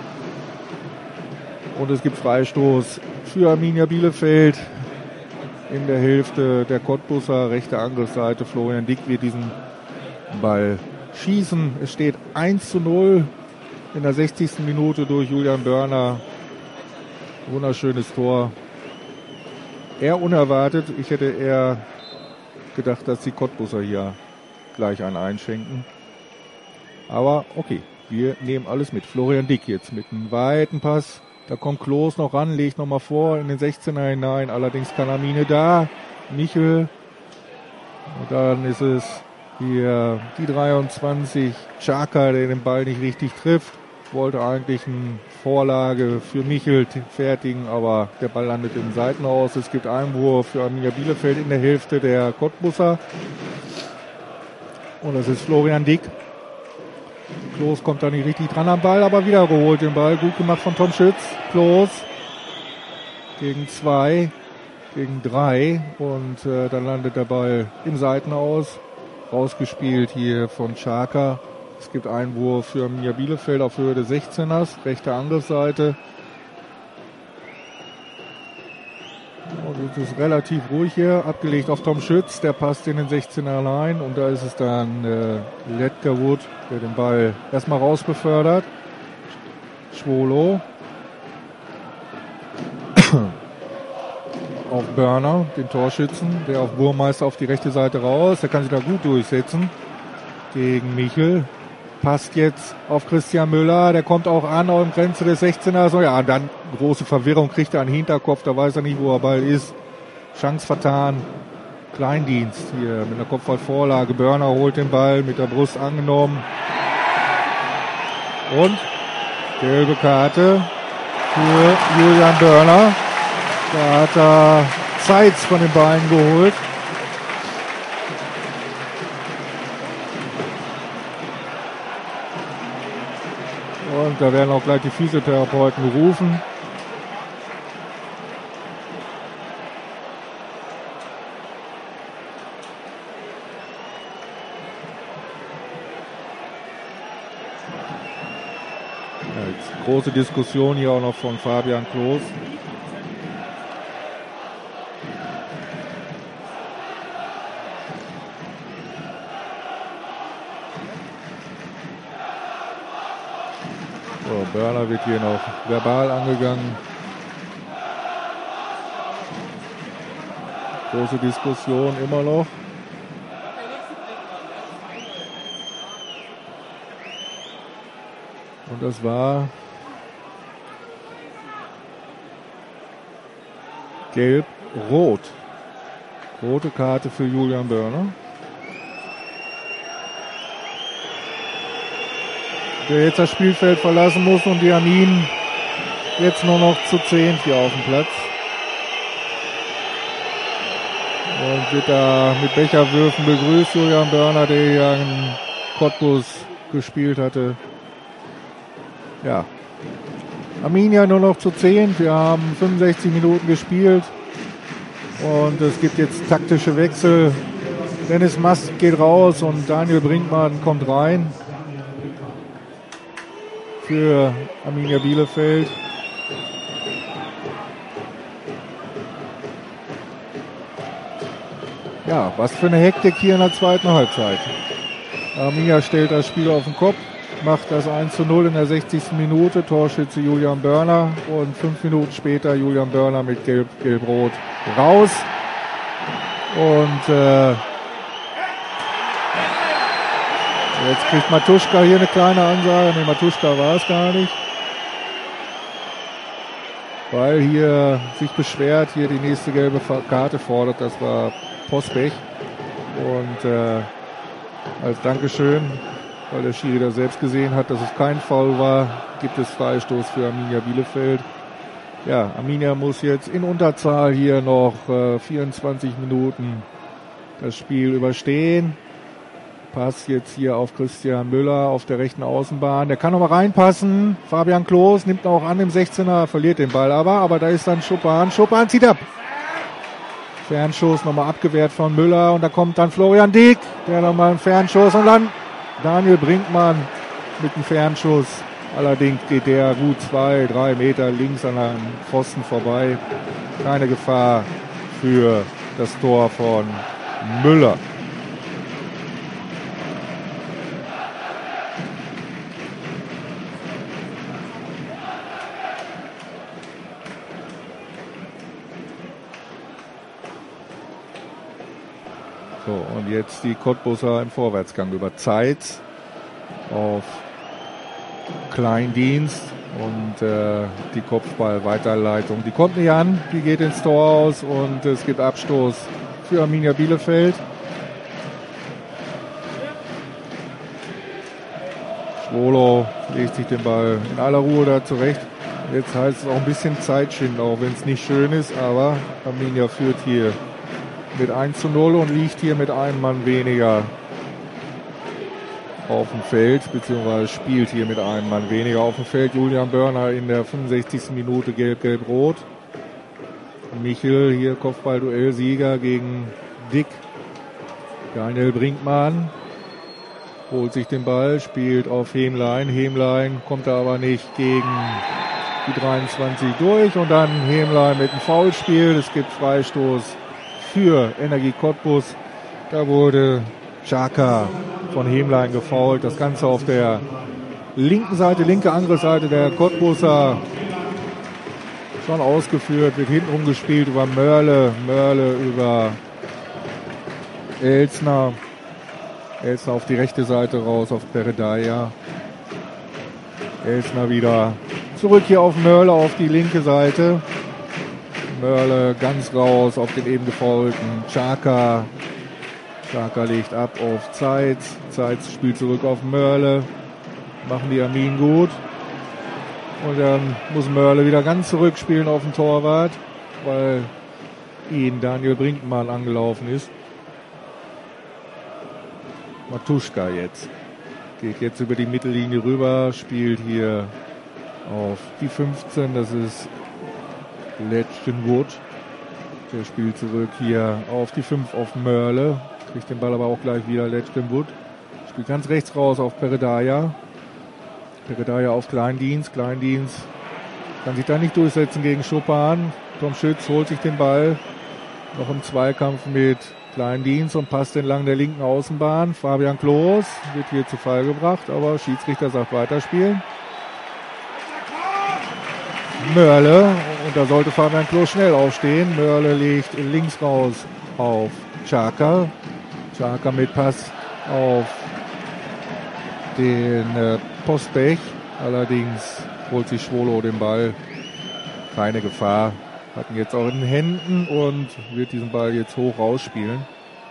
A: Und es gibt Freistoß für Arminia Bielefeld. in der Hälfte der Cottbuser, rechte Angriffsseite. Florian Dick wird diesen Ball schießen. Es steht 1:0 in der 60. Minute durch Julian Börner. Wunderschönes Tor. Eher unerwartet. Ich hätte eher gedacht, dass die Cottbuser hier gleich einen einschenken. Aber okay, wir nehmen alles mit. Florian Dick jetzt mit einem weiten Pass. Da kommt Klos noch ran, legt nochmal vor in den 16er hinein. Allerdings kann Arminia da. Michel. Und dann ist es hier die 23. Czaka, der den Ball nicht richtig trifft. Wollte eigentlich eine Vorlage für Michel fertigen, aber der Ball landet im Seitenaus. Es gibt Einwurf für Arminia Bielefeld in der Hälfte der Cottbuser. Und das ist Florian Dick. Klos kommt da nicht richtig dran am Ball, aber wieder geholt den Ball. Gut gemacht von Tom Schütz. Klos gegen 2, gegen 3 und dann landet der Ball im Seitenaus. Rausgespielt hier von Czaka. Es gibt Einwurf für Arminia Bielefeld auf Höhe des 16ers, rechte Angriffsseite. Und es ist relativ ruhig hier, abgelegt auf Tom Schütz, der passt in den 16er rein und da ist es dann Letkerwood, der den Ball erstmal rausbefördert. Schwolo auf Börner, den Torschützen, der auf Burmeister auf die rechte Seite raus, der kann sich da gut durchsetzen gegen Michel. Passt jetzt auf Christian Müller, der kommt auch an auf der Grenze des 16ers. So, ja, dann große Verwirrung, kriegt er einen Hinterkopf, da weiß er nicht, wo der Ball ist. Chance vertan. Kleindienst hier mit einer Kopfballvorlage. Börner holt den Ball mit der Brust angenommen. Und gelbe Karte für Julian Börner. Da hat er Zeitz von den Beinen geholt. Und da werden auch gleich die Physiotherapeuten gerufen. Ja, jetzt große Diskussion hier auch noch von Fabian Klos. Börner wird hier noch verbal angegangen. Große Diskussion immer noch. Und das war gelb-rot. Rote Karte für Julian Börner. Der jetzt das Spielfeld verlassen muss und die Armin jetzt nur noch zu 10 hier auf dem Platz. Und wird da mit Becherwürfen begrüßt, Julian Börner, der hier in Cottbus gespielt hatte. Ja, Arminia nur noch zu 10. Wir haben 65 Minuten gespielt und es gibt jetzt taktische Wechsel. Dennis Mast geht raus und Daniel Brinkmann kommt rein für Arminia Bielefeld. Ja, was für eine Hektik hier in der zweiten Halbzeit. Arminia stellt das Spiel auf den Kopf, macht das 1:0 in der 60. Minute, Torschütze Julian Börner und 5 Minuten später Julian Börner mit Gelb-Rot raus. Und jetzt kriegt Matuschka hier eine kleine Ansage. Ne, Matuschka war es gar nicht. Weil hier sich beschwert, hier die nächste gelbe Karte fordert. Das war Posbech. Und als Dankeschön, weil der Schiri da selbst gesehen hat, dass es kein Foul war, gibt es Freistoß für Arminia Bielefeld. Ja, Arminia muss jetzt in Unterzahl hier noch 24 Minuten das Spiel überstehen. Pass jetzt hier auf Christian Müller auf der rechten Außenbahn. Der kann noch mal reinpassen. Fabian Klos nimmt auch an im 16er, verliert den Ball aber da ist dann Schuppan. Schuppan zieht ab. Fernschuss nochmal abgewehrt von Müller und da kommt dann Florian Dick, der nochmal einen Fernschuss und dann Daniel Brinkmann mit einem Fernschuss. Allerdings geht der gut 2-3 Meter links an einem Pfosten vorbei. Keine Gefahr für das Tor von Müller. So, und jetzt die Cottbusser im Vorwärtsgang über Zeitz auf Kleindienst und die Kopfball-Weiterleitung. Die kommt nicht an, die geht ins Tor aus und es gibt Abstoß für Arminia Bielefeld. Schwolo legt sich den Ball in aller Ruhe da zurecht. Jetzt heißt es auch ein bisschen Zeit schinden, auch wenn es nicht schön ist, aber Arminia führt hier mit 1:0 und liegt hier mit einem Mann weniger auf dem Feld, beziehungsweise spielt hier mit einem Mann weniger auf dem Feld. Julian Börner in der 65. Minute gelb-gelb-rot. Michel hier Kopfballduell-Sieger gegen Dick. Daniel Brinkmann holt sich den Ball, spielt auf Hemlein. Hemlein kommt da aber nicht gegen die 23 durch und dann Hemlein mit einem Foulspiel. Es gibt Freistoß für Energie Cottbus. Da wurde Xhaka von Hemlein gefoult. Das Ganze auf der linken Seite, linke Angriffsseite der Cottbuser schon ausgeführt. Wird hintenrum gespielt über Mörle. Mörle über Elsner. Elsner auf die rechte Seite raus auf Peredaya. Elsner wieder zurück hier auf Mörle auf die linke Seite. Mörle ganz raus auf den eben gefoulten Xhaka. Xhaka legt ab auf Zeitz. Zeitz spielt zurück auf Mörle. Machen die Armin gut. Und dann muss Mörle wieder ganz zurückspielen auf den Torwart, weil ihn Daniel Brinkmann angelaufen ist. Matuschka jetzt. Geht jetzt über die Mittellinie rüber, spielt hier auf die 15. Das ist Letchenwood. Der spielt zurück hier auf die 5 auf Mörle. Kriegt den Ball aber auch gleich wieder Letchenwood. Spielt ganz rechts raus auf Peredaya. Peredaya auf Kleindienst. Kleindienst kann sich da nicht durchsetzen gegen Chopin. Tom Schütz holt sich den Ball. Noch im Zweikampf mit Kleindienst und passt entlang der linken Außenbahn. Fabian Klos wird hier zu Fall gebracht, aber Schiedsrichter sagt weiterspielen. Mörle, und da sollte Fabian Klos schnell aufstehen. Mörle legt links raus auf Xhaka. Xhaka mit Pass auf den Postbech. Allerdings holt sich Schwolo den Ball. Keine Gefahr. Hat ihn jetzt auch in den Händen und wird diesen Ball jetzt hoch rausspielen.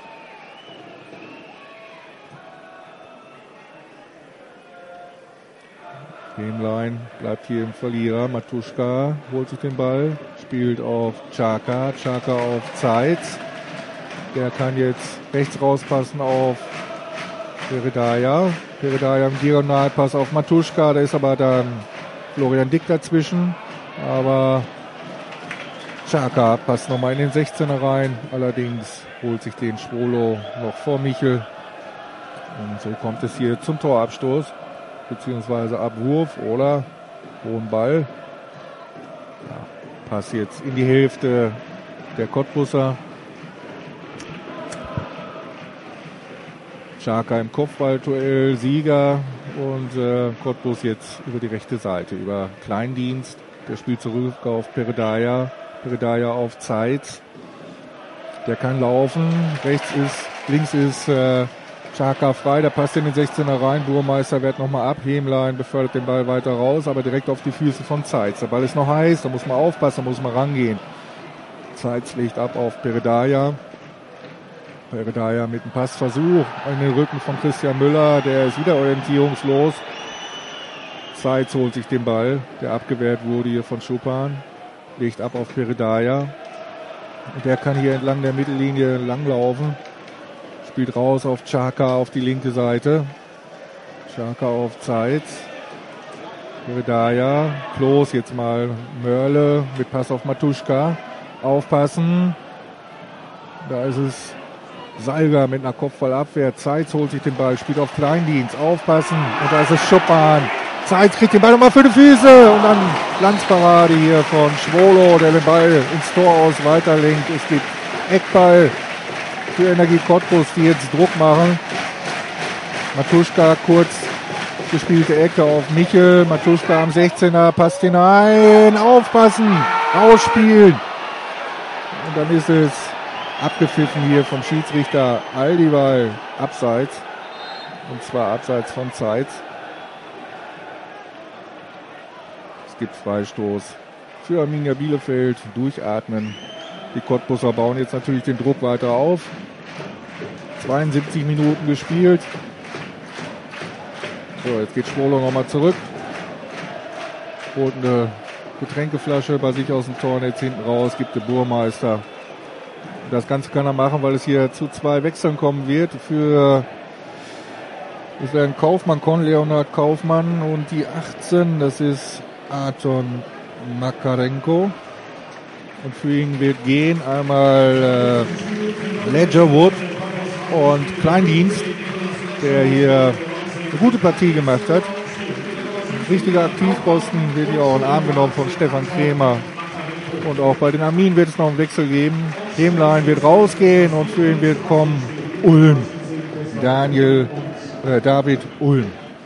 A: Hemlein bleibt hier im Verlierer. Matuschka holt sich den Ball, spielt auf Xhaka. Xhaka auf Zeitz. Der kann jetzt rechts rauspassen auf Peredaya. Peredaya im Diagonalpass auf Matuschka. Da ist aber dann Florian Dick dazwischen. Aber Xhaka passt nochmal in den 16er rein. Allerdings holt sich den Schwolo noch vor Michel. Und so kommt es hier zum Torabstoß. Beziehungsweise Abwurf oder hohen Ball. Ja, Pass jetzt in die Hälfte der Cottbusser. Xhaka im Kopfballduell, Sieger und Cottbus jetzt über die rechte Seite, über Kleindienst. Der spielt zurück auf Peredaya. Peredaya auf Zeitz. Der kann laufen. Links ist Xhaka frei, der passt in den 16er rein. Burmeister wehrt nochmal ab. Hemlein befördert den Ball weiter raus, aber direkt auf die Füße von Zeitz. Der Ball ist noch heiß, da muss man aufpassen, da muss man rangehen. Zeitz legt ab auf Peredaya. Peredaya mit einem Passversuch in den Rücken von Christian Müller. Der ist wieder orientierungslos. Zeitz holt sich den Ball, der abgewehrt wurde hier von Chopin. Legt ab auf Peredaya. Und der kann hier entlang der Mittellinie langlaufen. Spielt raus auf Xhaka auf die linke Seite. Xhaka auf Zeitz. Peredaya. Klos jetzt mal Mörle mit Pass auf Matuschka. Aufpassen. Da ist es Salga mit einer Kopfballabwehr. Zeitz holt sich den Ball, spielt auf Kleindienst. Aufpassen. Und da ist es Chopin. Zeitz kriegt den Ball nochmal für die Füße. Und dann Glanzparade hier von Schwolo, der den Ball ins Tor aus weiterlenkt. Es gibt Eckball für Energie Cottbus, die jetzt Druck machen. Matuschka kurz gespielte Ecke auf Michel. Matuschka am 16er, passt hinein. Aufpassen, ausspielen. Und dann ist es abgepfiffen hier vom Schiedsrichter Aldiwall. Abseits. Und zwar abseits von Zeitz. Es gibt Freistoß für Arminia Bielefeld. Durchatmen. Die Cottbuser bauen jetzt natürlich den Druck weiter auf. 72 Minuten gespielt. So, jetzt geht Schwolo nochmal zurück. Holt eine Getränkeflasche bei sich aus dem Tornetz hinten raus, gibt den Burmeister. Das Ganze kann er machen, weil es hier zu 2 Wechseln kommen wird. Es werden Kaufmann, Leonhard Kaufmann und die 18, das ist Arton Makarenko. Und für ihn wird gehen einmal Ledgerwood und Kleindienst, der hier eine gute Partie gemacht hat. Ein richtiger Aktivposten, wird hier auch in den Arm genommen von Stefan Krämer. Und auch bei den Arminen wird es noch einen Wechsel geben. Hemlein wird rausgehen und für ihn wird kommen Ulm. David Ulm.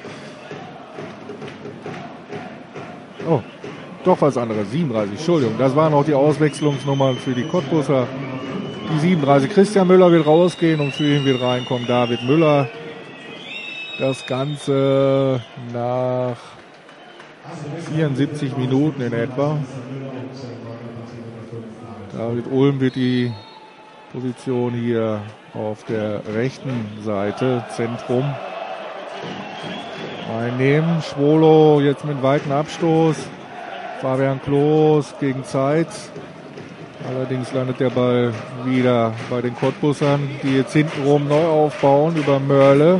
A: Oh, doch was anderes. 37, Entschuldigung. Das waren auch die Auswechslungsnummern für die Cottbuser. Die 37, Christian Müller wird rausgehen und für ihn wird reinkommen David Müller. Das Ganze nach 74 Minuten in etwa. David Ulm wird die Position hier auf der rechten Seite, Zentrum, einnehmen. Schwolo jetzt mit weiten Abstoß. Fabian Klos gegen Zeitz. Allerdings landet der Ball wieder bei den Cottbusern, die jetzt hintenrum neu aufbauen über Mörle.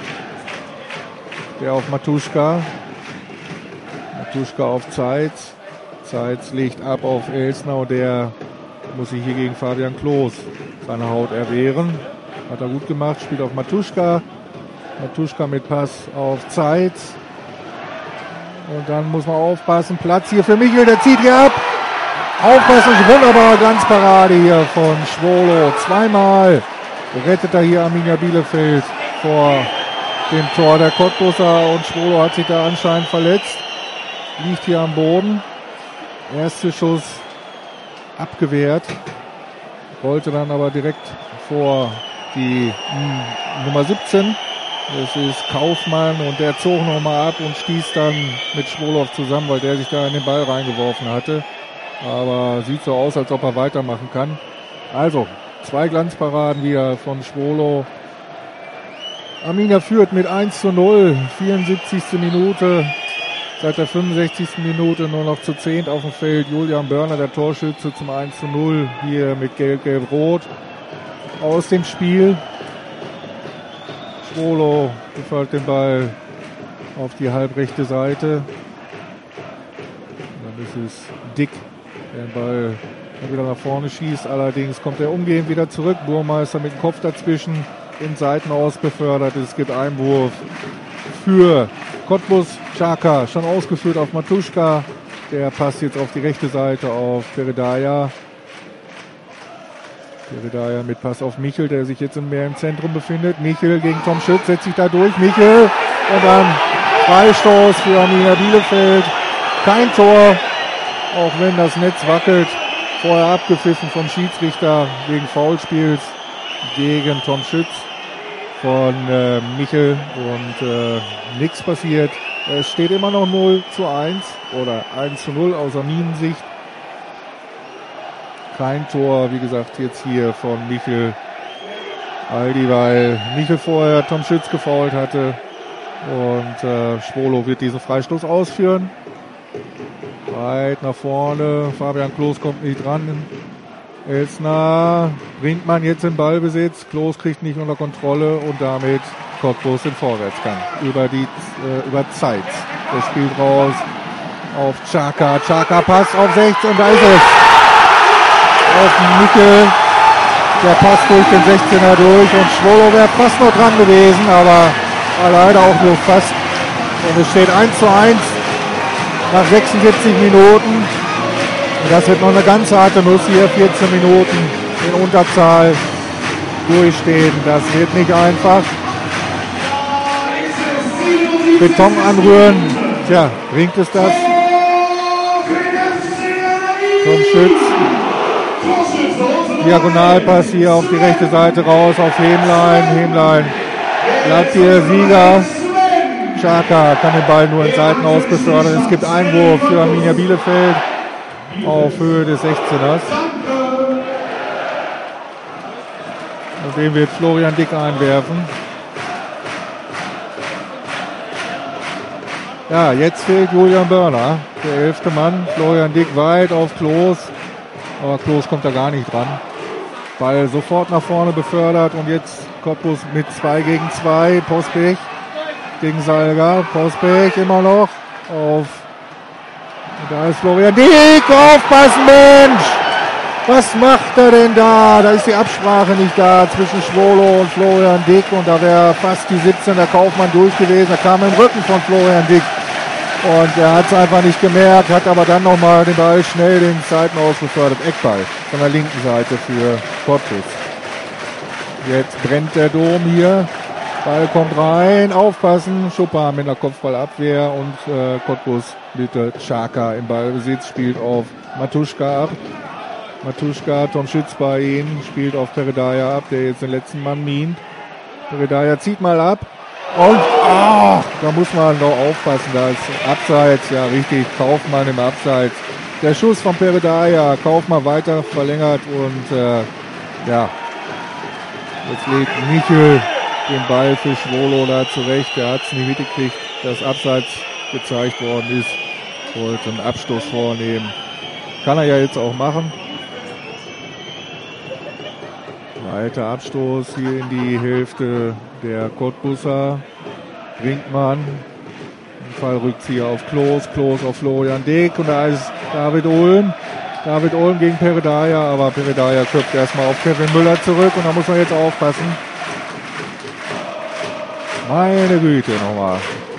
A: Der auf Matuschka. Matuschka auf Zeitz. Zeitz legt ab auf Elsner und der muss sich hier gegen Fabian Klos seine Haut erwehren. Hat er gut gemacht, spielt auf Matuschka. Matuschka mit Pass auf Zeitz. Und dann muss man aufpassen. Platz hier für Michel, der zieht hier ab. Aufpassen, wunderbare Glanzparade hier von Schwolo. Zweimal rettet er hier Arminia Bielefeld vor dem Tor der Cottbuser und Schwolo hat sich da anscheinend verletzt. Liegt hier am Boden. Erster Schuss abgewehrt. Wollte dann aber direkt vor die Nummer 17. Das ist Kaufmann und der zog nochmal ab und stieß dann mit Schwolo zusammen, weil der sich da in den Ball reingeworfen hatte. Aber sieht so aus, als ob er weitermachen kann. Also, 2 Glanzparaden wieder von Schwolo. Arminia führt mit 1:0, 74. Minute. Seit der 65. Minute nur noch zu 10 auf dem Feld. Julian Börner, der Torschütze, zum 1:0. Hier mit Gelb-Gelb-Rot aus dem Spiel. Schwolo befördert den Ball auf die halbrechte Seite. Dann ist es Dick, der den Ball wieder nach vorne schießt. Allerdings kommt er umgehend wieder zurück. Burmeister mit dem Kopf dazwischen, in Seitenaus befördert. Es gibt Einwurf für Cottbus. Chaka schon ausgeführt auf Matuschka. Der passt jetzt auf die rechte Seite auf Peredaya. Peredaya mit Pass auf Michel, der sich jetzt mehr im Zentrum befindet. Michel gegen Tom Schütz, setzt sich da durch. Michel und dann Freistoß für Arminia Bielefeld. Kein Tor, auch wenn das Netz wackelt. Vorher abgepfiffen vom Schiedsrichter wegen Foulspiels gegen Tom Schütz von Michel und nichts passiert. Es steht immer noch 0:1 oder 1:0 aus Arminensicht. Kein Tor, wie gesagt, jetzt hier von Michel Aldi, weil Michel vorher Tom Schütz gefoult hatte. Und Schwolo wird diesen Freistoß ausführen. Weit nach vorne. Fabian Klos kommt nicht dran. Elsner bringt man jetzt in Ballbesitz. Klos kriegt nicht unter Kontrolle und damit Cottbus in Vorwärtsgang. Über Zeit. Der spielt raus auf Chaka. Chaka passt auf 16 und da ist es. Auf Michel. Der passt durch den 16er durch und Schwolo wäre fast noch dran gewesen, aber war leider auch nur fast. Und es steht 1:1 nach 76 Minuten. Und das wird noch eine ganz harte Nuss hier, 14 Minuten in Unterzahl durchstehen. Das wird nicht einfach. Beton anrühren. Tja, bringt es das? Tom Schütz. Diagonalpass hier auf die rechte Seite raus auf Hämlein. Hämlein bleibt hier Sieger. Xhaka kann den Ball nur in Seiten aus befördern. Es gibt Einwurf für Arminia Bielefeld auf Höhe des 16ers. Und den wird Florian Dick einwerfen. Ja, jetzt fehlt Julian Börner, der 11. Mann. Florian Dick weit auf Klos. Aber Klos kommt da gar nicht dran. Ball sofort nach vorne befördert und jetzt Cottbus mit 2 gegen 2. Posbech gegen Salga. Posbech immer noch auf. Da ist Florian Dick. Aufpassen, Mensch! Was macht er denn da? Da ist die Absprache nicht da zwischen Schwolo und Florian Dick. Und da wäre fast die 17er Kaufmann durch gewesen. Da kam im Rücken von Florian Dick. Und er hat es einfach nicht gemerkt, hat aber dann nochmal den Ball schnell den Seiten ausbefördert. Eckball von der linken Seite für Cottbus. Jetzt brennt der Dom hier. Ball kommt rein, aufpassen. Schuppan mit einer Kopfballabwehr und Cottbus mit Xhaka im Ballbesitz, spielt auf Matuschka ab. Matuschka, Tom Schütz bei ihm, spielt auf Peredaya ab, der jetzt den letzten Mann mient. Peredaya zieht mal ab. Und da muss man noch aufpassen, da ist Abseits, ja richtig, Kaufmann im Abseits. Der Schuss von Peredaya, Kaufmann weiter verlängert und ja, jetzt legt Michel den Ball für Schwolo da zurecht. Der hat es nicht mitgekriegt, dass Abseits gezeigt worden ist. Wollte einen Abstoß vornehmen. Kann er ja jetzt auch machen. Weiter Abstoß hier in die Hälfte der Cottbuser. Brinkmann. Im Fall Rückzieher auf Klos. Klos auf Florian Dick. Und da ist David Ulm. David Ulm gegen Peredaya. Aber Peredaya köpft erstmal auf Kevin Müller zurück. Und da muss man jetzt aufpassen. Meine Güte nochmal.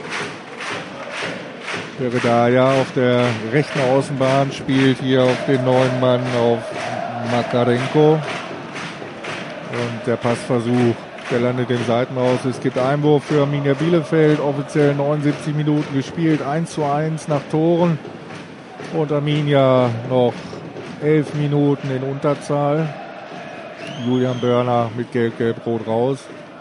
A: Peredaya auf der rechten Außenbahn spielt hier auf den 9. Mann auf Makarenko. Und der Passversuch, der landet im Seitenaus. Es gibt Einwurf für Arminia Bielefeld. Offiziell 79 Minuten gespielt. 1:1 nach Toren. Und Arminia noch 11 Minuten in Unterzahl. Julian Börner mit Gelb-Gelb-Rot raus.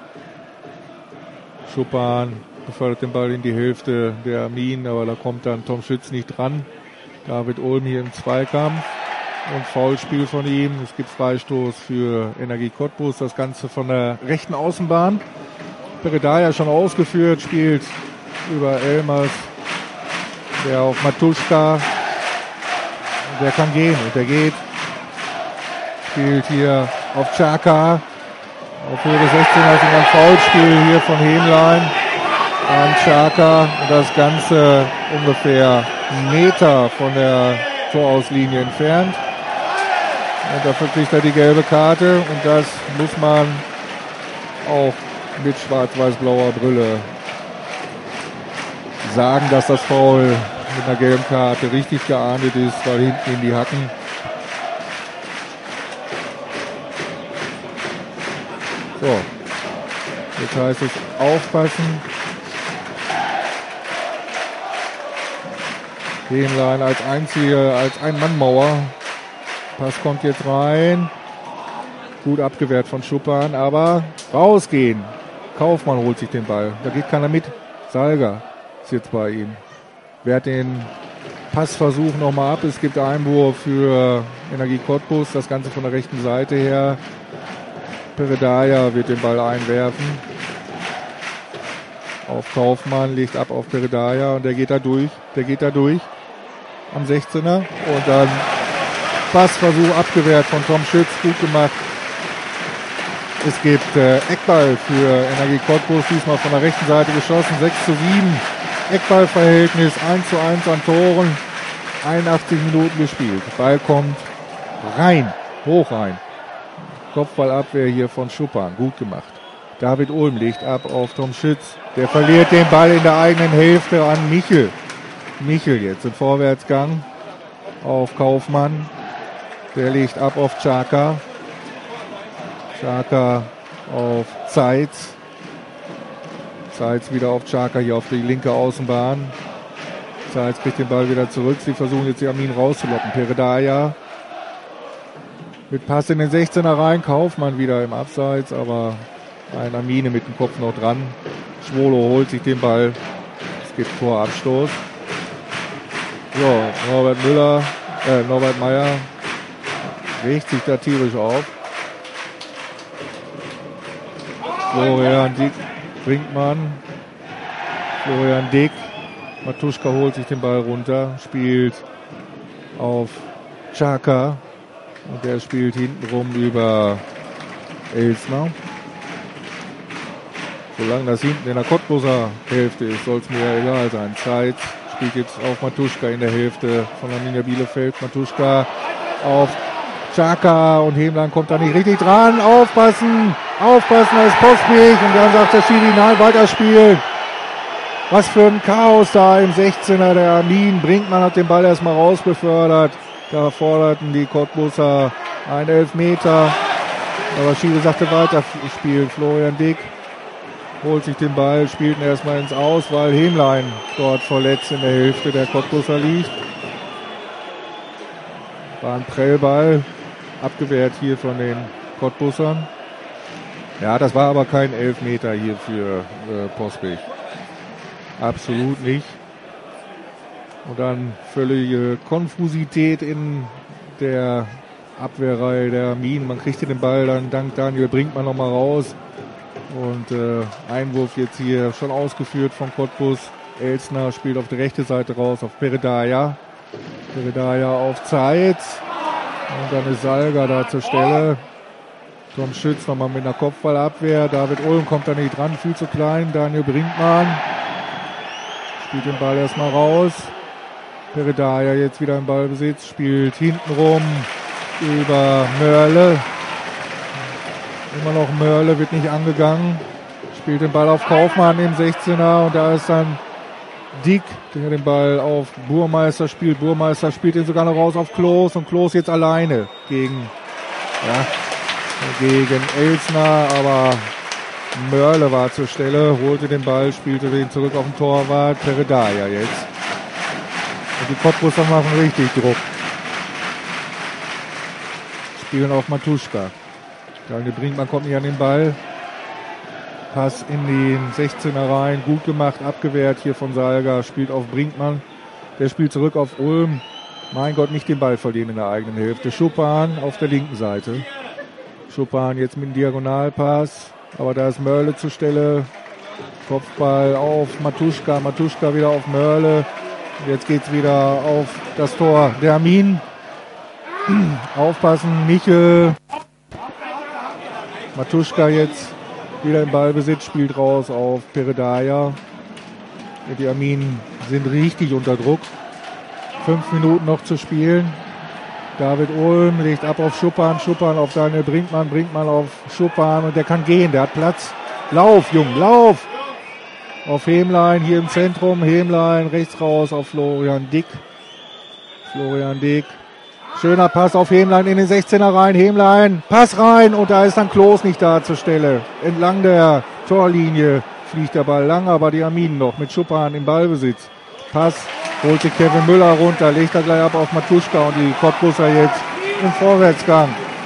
A: Schuppan befördert den Ball in die Hälfte der Arminen, aber da kommt dann Tom Schütz nicht dran. David Ulm hier im Zweikampf. Und Foulspiel von ihm. Es gibt Freistoß für Energie Cottbus. Das Ganze von der rechten Außenbahn. Peredaya schon ausgeführt, spielt über Elmers. Der auf Matuschka. Der kann gehen und der geht. Spielt hier auf Xhaka. Auf Höhe des 16er ist ein Foulspiel hier von Hämlein an Xhaka. Und das Ganze ungefähr einen Meter von der Torauslinie entfernt. Und dafür kriegt er die gelbe Karte und das muss man auch mit schwarz-weiß-blauer Brille sagen, dass das Foul mit einer gelben Karte richtig geahndet ist, weil hinten in die Hacken. So, jetzt heißt es aufpassen. Hämlein als einzige, als Ein-Mann-Mauer. Pass kommt jetzt rein. Gut abgewehrt von Schuppan, aber rausgehen. Kaufmann holt sich den Ball. Da geht keiner mit. Salga ist jetzt bei ihm. Wehrt den Passversuch nochmal ab. Es gibt Einwurf für Energie Cottbus. Das Ganze von der rechten Seite her. Peredaya wird den Ball einwerfen. Auf Kaufmann, legt ab auf Peredaya und der geht da durch. Am 16er. Und dann Passversuch abgewehrt von Tom Schütz, gut gemacht. Es gibt Eckball für Energie Cottbus, diesmal von der rechten Seite geschossen, 6:7. Eckballverhältnis, 1:1 an Toren, 81 Minuten gespielt. Ball kommt rein, hoch rein. Kopfballabwehr hier von Schuppan, gut gemacht. David Ulm legt ab auf Tom Schütz, der verliert den Ball in der eigenen Hälfte an Michel. Michel jetzt im Vorwärtsgang auf Kaufmann. Der legt ab auf Xhaka. Xhaka auf Zeitz. Zeitz wieder auf Xhaka hier auf die linke Außenbahn. Zeitz kriegt den Ball wieder zurück. Sie versuchen jetzt die Amin rauszulocken. Peredaia mit Pass in den 16er rein. Kaufmann wieder im Abseits, aber ein Amine mit dem Kopf noch dran. Schwolo holt sich den Ball. Es gibt Torabstoß. So, Norbert Meyer regt sich da tierisch auf. Florian Dick, Brinkmann. Florian Dick. Matuschka holt sich den Ball runter, spielt auf Xhaka. Und der spielt hintenrum über Elsner. Solange das hinten in der Cottbuser Hälfte ist, soll es mir ja egal sein. Zeit spielt jetzt auf Matuschka in der Hälfte von Arminia Bielefeld. Matuschka auf Xhaka und Hemlein kommt da nicht richtig dran. Aufpassen, da ist Postweg und dann sagt der Schiri, nein, weiterspielen. Was für ein Chaos da im 16er der Armin. Brinkmann hat den Ball erstmal rausbefördert. Da forderten die Cottbuser einen Elfmeter. Aber Schiri sagte weiterspielen. Florian Dick holt sich den Ball, spielt ihn erstmal ins Aus, weil Hemlein dort verletzt in der Hälfte der Cottbuser liegt. War ein Prellball, abgewehrt hier von den Cottbusern. Ja, das war aber kein Elfmeter hier für Postweg. Absolut nicht. Und dann völlige Konfusität in der Abwehrreihe der Armin. Man kriegte den Ball dann dank Daniel Brinkmann nochmal raus. Und Einwurf jetzt hier schon ausgeführt von Cottbus. Elsner spielt auf die rechte Seite raus auf Peredaia. Peredaia auf Zeitz. Und dann ist Salga da zur Stelle. Tom Schütz nochmal mit einer Kopfballabwehr. David Ulm kommt da nicht dran, viel zu klein. Daniel Brinkmann spielt den Ball erstmal raus. Peredaia jetzt wieder im Ballbesitz, spielt hintenrum über Mörle. Immer noch Mörle, wird nicht angegangen. Spielt den Ball auf Kaufmann im 16er und da ist dann Dick, der den Ball auf Burmeister spielt. Burmeister spielt ihn sogar noch raus auf Klos und Klos jetzt alleine gegen Elsner, aber Mörle war zur Stelle, holte den Ball, spielte den zurück auf den Torwart. Peredaia jetzt. Und die Cottbuser machen richtig Druck. Spielen auf Matuschka. Daniel Brinkmann kommt nicht an den Ball. Pass in den 16er rein. Gut gemacht, abgewehrt hier von Salga. Spielt auf Brinkmann. Der spielt zurück auf Ulm. Mein Gott, nicht den Ball verlieren in der eigenen Hälfte. Schuppan auf der linken Seite. Schuppan jetzt mit dem Diagonalpass. Aber da ist Mörle zur Stelle. Kopfball auf Matuschka. Matuschka wieder auf Mörle. Jetzt geht's wieder auf das Tor der Armin. Aufpassen, Michel. Matuschka jetzt wieder im Ballbesitz, spielt raus auf Peredaia. Die Armin sind richtig unter Druck. 5 Minuten noch zu spielen. David Ulm legt ab auf Schuppan. Schuppan auf Daniel Brinkmann. Brinkmann auf Schuppan und der kann gehen, der hat Platz. Lauf, Jung, lauf! Auf Hemlein hier im Zentrum. Hemlein rechts raus auf Florian Dick. Florian Dick. Schöner Pass auf Hemlein in den 16er rein. Hemlein, Pass rein und da ist dann Klos nicht da zur Stelle. Entlang der Torlinie fliegt der Ball lang, aber die Arminen noch mit Schuppan im Ballbesitz. Pass, holt sich Kevin Müller runter, legt er gleich ab auf Matuschka und die Cottbuser jetzt im Vorwärtsgang.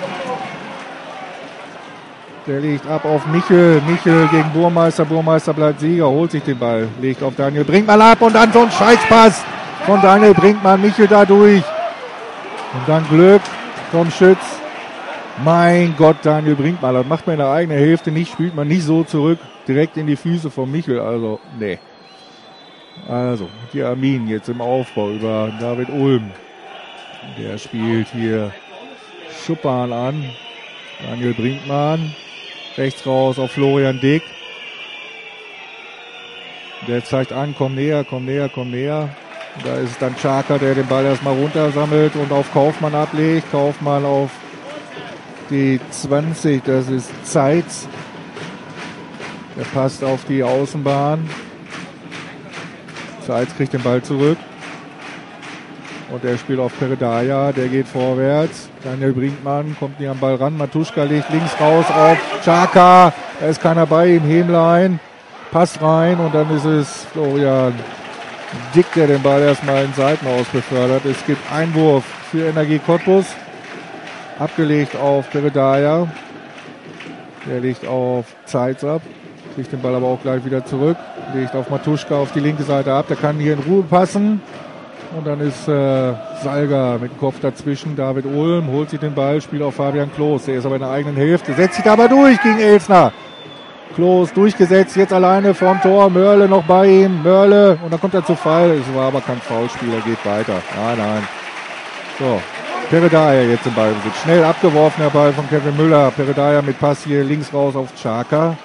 A: Der legt ab auf Michel. Michel gegen Burmeister. Burmeister bleibt Sieger, holt sich den Ball, legt auf Daniel Brinkmann ab und dann so ein Scheißpass von Daniel Brinkmann. Michel da durch. Und dann Glück, Tom Schütz. Mein Gott, Daniel Brinkmann, das macht man in der eigenen Hälfte nicht, spielt man nicht so zurück, direkt in die Füße von Michel, also, nee. Also, die Armin jetzt im Aufbau über David Ulm. Der spielt hier Schuppan an. Daniel Brinkmann. Rechts raus auf Florian Dick. Der zeigt an, komm näher, komm näher, komm näher. Da ist es dann Xhaka, der den Ball erstmal runtersammelt und auf Kaufmann ablegt. Kaufmann auf die 20, das ist Zeitz. Der passt auf die Außenbahn. Zeitz kriegt den Ball zurück. Und der spielt auf Peredaya, der geht vorwärts. Daniel Brinkmann kommt nicht am Ball ran. Matuschka legt links raus auf Xhaka. Da ist keiner bei ihm. Hemlein. Pass rein und dann ist es Florian Dick, der den Ball erstmal in Seiten aus befördert. Es gibt Einwurf für Energie Cottbus. Abgelegt auf Peredaya. Der legt auf Zeitz ab. Kriegt den Ball aber auch gleich wieder zurück. Legt auf Matuschka auf die linke Seite ab. Der kann hier in Ruhe passen. Und dann ist Salga mit dem Kopf dazwischen. David Ulm holt sich den Ball, spielt auf Fabian Klos. Der ist aber in der eigenen Hälfte. Setzt sich dabei durch gegen Elsner. Klos durchgesetzt, jetzt alleine vorm Tor. Mörle noch bei ihm. Mörle. Und dann kommt er zu Fall. Es war aber kein Foulspiel. Er geht weiter. Nein. So. Peredaya jetzt im Ballbesitz. Schnell abgeworfener Ball von Kevin Müller. Peredaya mit Pass hier links raus auf Xhaka.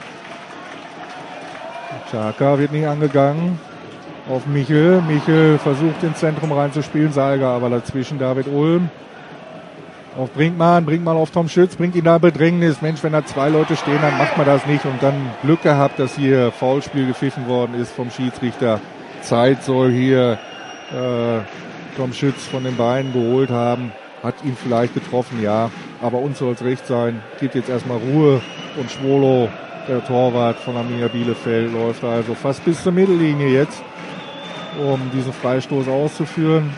A: Xhaka wird nicht angegangen. Auf Michel. Michel versucht ins Zentrum reinzuspielen. Salga aber dazwischen. David Ulm. Auf Brinkmann. Brinkmann auf Tom Schütz. Bringt ihn da in Bedrängnis. Mensch, wenn da zwei Leute stehen, dann macht man das nicht. Und dann Glück gehabt, dass hier Foulspiel gepfiffen worden ist vom Schiedsrichter. Zeit soll hier Tom Schütz von den Beinen geholt haben. Hat ihn vielleicht getroffen, ja. Aber uns soll es recht sein. Gibt jetzt erstmal Ruhe. Und Schwolo, der Torwart von Arminia Bielefeld, läuft also fast bis zur Mittellinie jetzt, um diesen Freistoß auszuführen.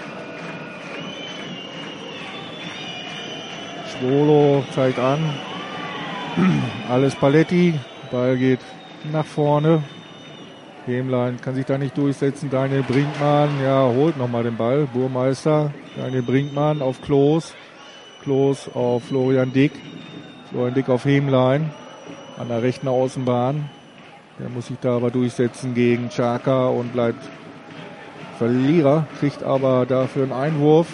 A: Schwolo zeigt an. Alles Paletti. Ball geht nach vorne. Hemlein kann sich da nicht durchsetzen. Daniel Brinkmann, ja, holt nochmal den Ball. Burmeister. Daniel Brinkmann auf Klos. Klos auf Florian Dick. Florian Dick auf Hemlein. An der rechten Außenbahn. Der muss sich da aber durchsetzen gegen Xhaka und bleibt Verlierer. Kriegt aber dafür einen Einwurf.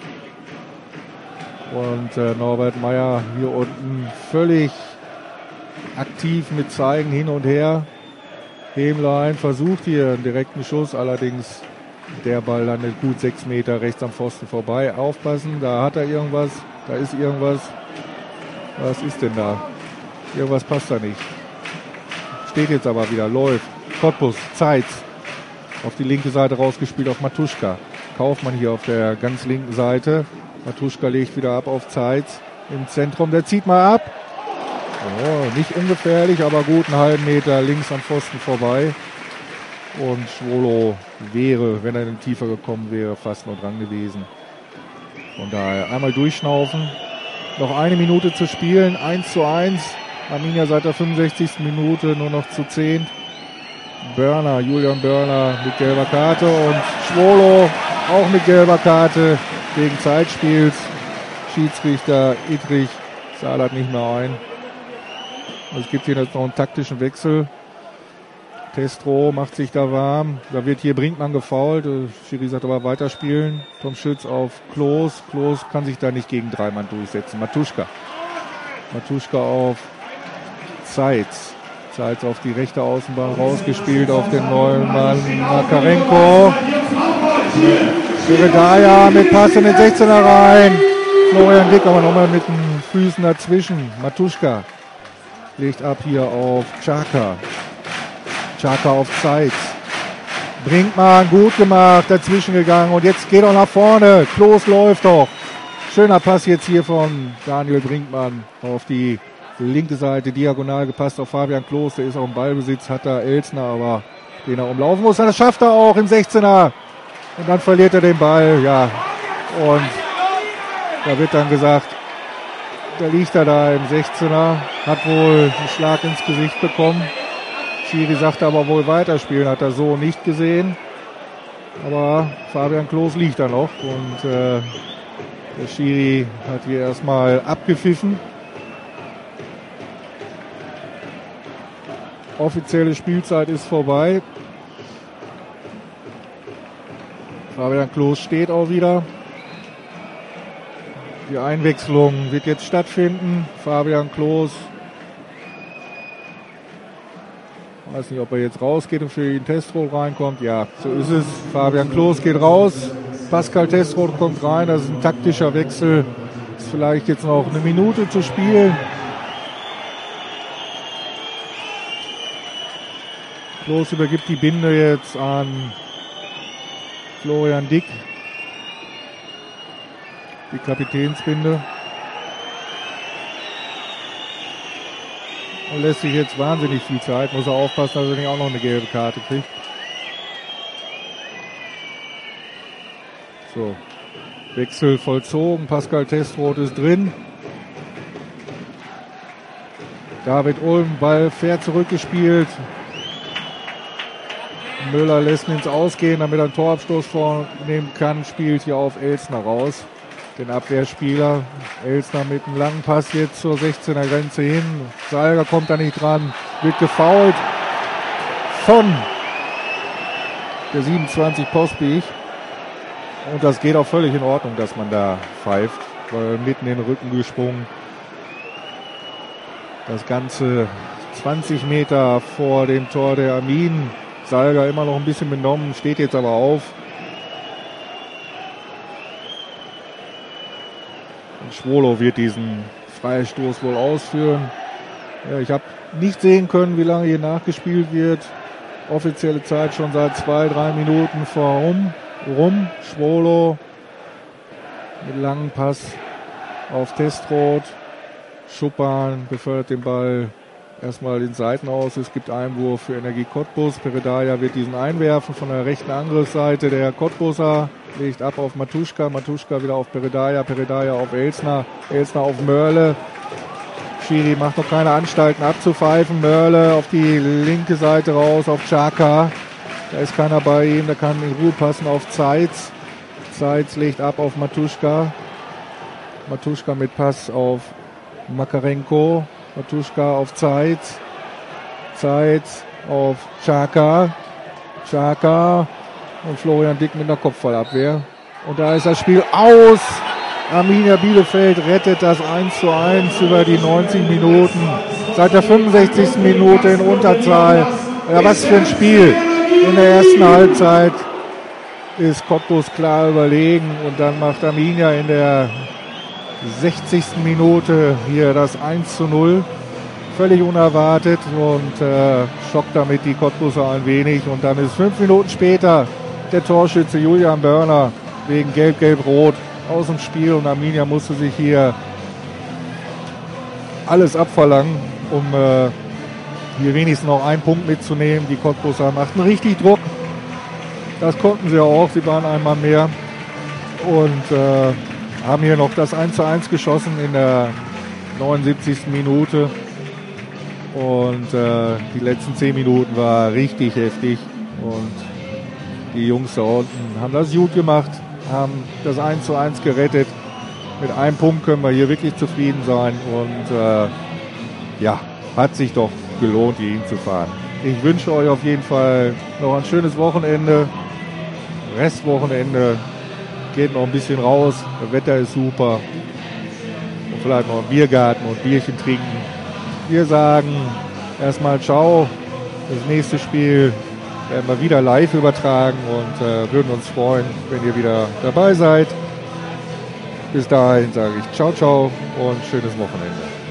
A: Und Norbert Meyer hier unten völlig aktiv mit Zeigen hin und her. Hemlein versucht hier einen direkten Schuss, allerdings der Ball landet gut 6 Meter rechts am Pfosten vorbei. Aufpassen, da hat er irgendwas, da ist irgendwas. Was ist denn da? Irgendwas passt da nicht. Steht jetzt aber wieder, läuft. Cottbus, Zeitz. Auf die linke Seite rausgespielt auf Matuschka. Kaufmann hier auf der ganz linken Seite. Matuschka legt wieder ab auf Zeitz im Zentrum. Der zieht mal ab. Oh, nicht ungefährlich, aber gut einen halben Meter links am Pfosten vorbei. Und Schwolo wäre, wenn er in tiefer gekommen wäre, fast noch dran gewesen. Von daher einmal durchschnaufen. Noch eine Minute zu spielen. 1:1. Arminia seit der 65. Minute nur noch zu 10. Börner, Julian Börner mit gelber Karte und Schwolo auch mit gelber Karte wegen Zeitspiels. Schiedsrichter Ittrich Salat nicht mehr ein. Es gibt hier jetzt noch einen taktischen Wechsel. Testro macht sich da warm. Da wird hier Brinkmann gefoult. Schiri sagt aber weiterspielen. Tom Schütz auf Klos. Klos kann sich da nicht gegen 3 Mann durchsetzen. Matuschka auf Zeitz. Zeitz auf die rechte Außenbahn rausgespielt auf den neuen Mann Makarenko. Peredaya mit Pass in den 16er rein. Florian Dick aber nochmal mit den Füßen dazwischen. Matuschka legt ab hier auf Xhaka. Xhaka auf Zeitz. Brinkmann, gut gemacht, dazwischen gegangen und jetzt geht er nach vorne. Klos läuft doch. Schöner Pass jetzt hier von Daniel Brinkmann auf die linke Seite, diagonal gepasst auf Fabian Klos. Der ist auch im Ballbesitz, hat da Elsner, aber den er umlaufen muss. Das schafft er auch im 16er. Und dann verliert er den Ball, ja. Und da wird dann gesagt, da liegt er da im 16er, hat wohl einen Schlag ins Gesicht bekommen. Schiri sagte aber wohl weiterspielen, hat er so nicht gesehen. Aber Fabian Klos liegt da noch und der Schiri hat hier erstmal abgepfiffen. Offizielle Spielzeit ist vorbei. Fabian Klos steht auch wieder. Die Einwechslung wird jetzt stattfinden. Fabian Klos. Weiß nicht, ob er jetzt rausgeht und für ihn Testro reinkommt. Ja, so ist es. Fabian Klos geht raus. Pascal Testro kommt rein. Das ist ein taktischer Wechsel. Ist vielleicht jetzt noch eine Minute zu spielen. Klos übergibt die Binde jetzt an Florian Dick. die Kapitänsbinde. Und lässt sich jetzt wahnsinnig viel Zeit. Muss er aufpassen, dass er nicht auch noch eine gelbe Karte kriegt. So. Wechsel vollzogen. Pascal Testroth ist drin. David Ulm, Ball fair zurückgespielt. Müller lässt ihn ins Ausgehen, damit er einen Torabstoß vornehmen kann. Spielt hier auf Elsner raus. Den Abwehrspieler. Elsner mit einem langen Pass jetzt zur 16er Grenze hin. Salger kommt da nicht dran. Wird gefoult von der 27 Postbich. Und das geht auch völlig in Ordnung, dass man da pfeift. Weil mitten in den Rücken gesprungen. Das Ganze 20 Meter vor dem Tor der Armin. Salger immer noch ein bisschen benommen, steht jetzt aber auf. Und Schwolow wird diesen Freistoß wohl ausführen. Ja, ich habe nicht sehen können, wie lange hier nachgespielt wird. Offizielle Zeit schon seit 2-3 Minuten rum. Schwolow mit langem Pass auf Testroth. Schuppan befördert den Ball erstmal den Seiten aus. Es gibt Einwurf für Energie Cottbus. Peredaia wird diesen einwerfen von der rechten Angriffsseite. Der Cottbuser legt ab auf Matuschka. Matuschka wieder auf Peredaia. Peredaia auf Elsner. Elsner auf Mörle. Schiri macht noch keine Anstalten abzupfeifen. Mörle auf die linke Seite raus auf Xhaka. Da ist keiner bei ihm. Da kann in Ruhe passen auf Zeitz. Zeitz legt ab auf Matuschka. Matuschka mit Pass auf Makarenko. Matuschka auf Zeitz. Zeitz auf Xhaka. Xhaka und Florian Dick mit einer Kopfballabwehr. Und da ist das Spiel aus. Arminia Bielefeld rettet das 1:1 über die 90 Minuten. Seit der 65. Minute in Unterzahl. Ja, was für ein Spiel. In der ersten Halbzeit ist Cottbus klar überlegen. Und dann macht Arminia in der 60. Minute hier das 1:0. Völlig unerwartet und schockt damit die Cottbuser ein wenig. Und dann ist 5 Minuten später der Torschütze Julian Börner wegen Gelb-Gelb-Rot aus dem Spiel. Und Arminia musste sich hier alles abverlangen, um hier wenigstens noch einen Punkt mitzunehmen. Die Cottbuser machten richtig Druck. Das konnten sie auch. Sie waren einmal mehr. Und haben hier noch das 1:1 geschossen in der 79. Minute. Und die letzten 10 Minuten war richtig heftig. Und die Jungs da unten haben das gut gemacht, haben das 1:1 gerettet. Mit einem Punkt können wir hier wirklich zufrieden sein. Und ja, hat sich doch gelohnt, hier hinzufahren. Ich wünsche euch auf jeden Fall noch ein schönes Wochenende. Restwochenende. Geht noch ein bisschen raus, das Wetter ist super. Und vielleicht noch einen Biergarten und Bierchen trinken. Wir sagen erstmal ciao. Das nächste Spiel werden wir wieder live übertragen und würden uns freuen, wenn ihr wieder dabei seid. Bis dahin sage ich ciao, ciao und schönes Wochenende.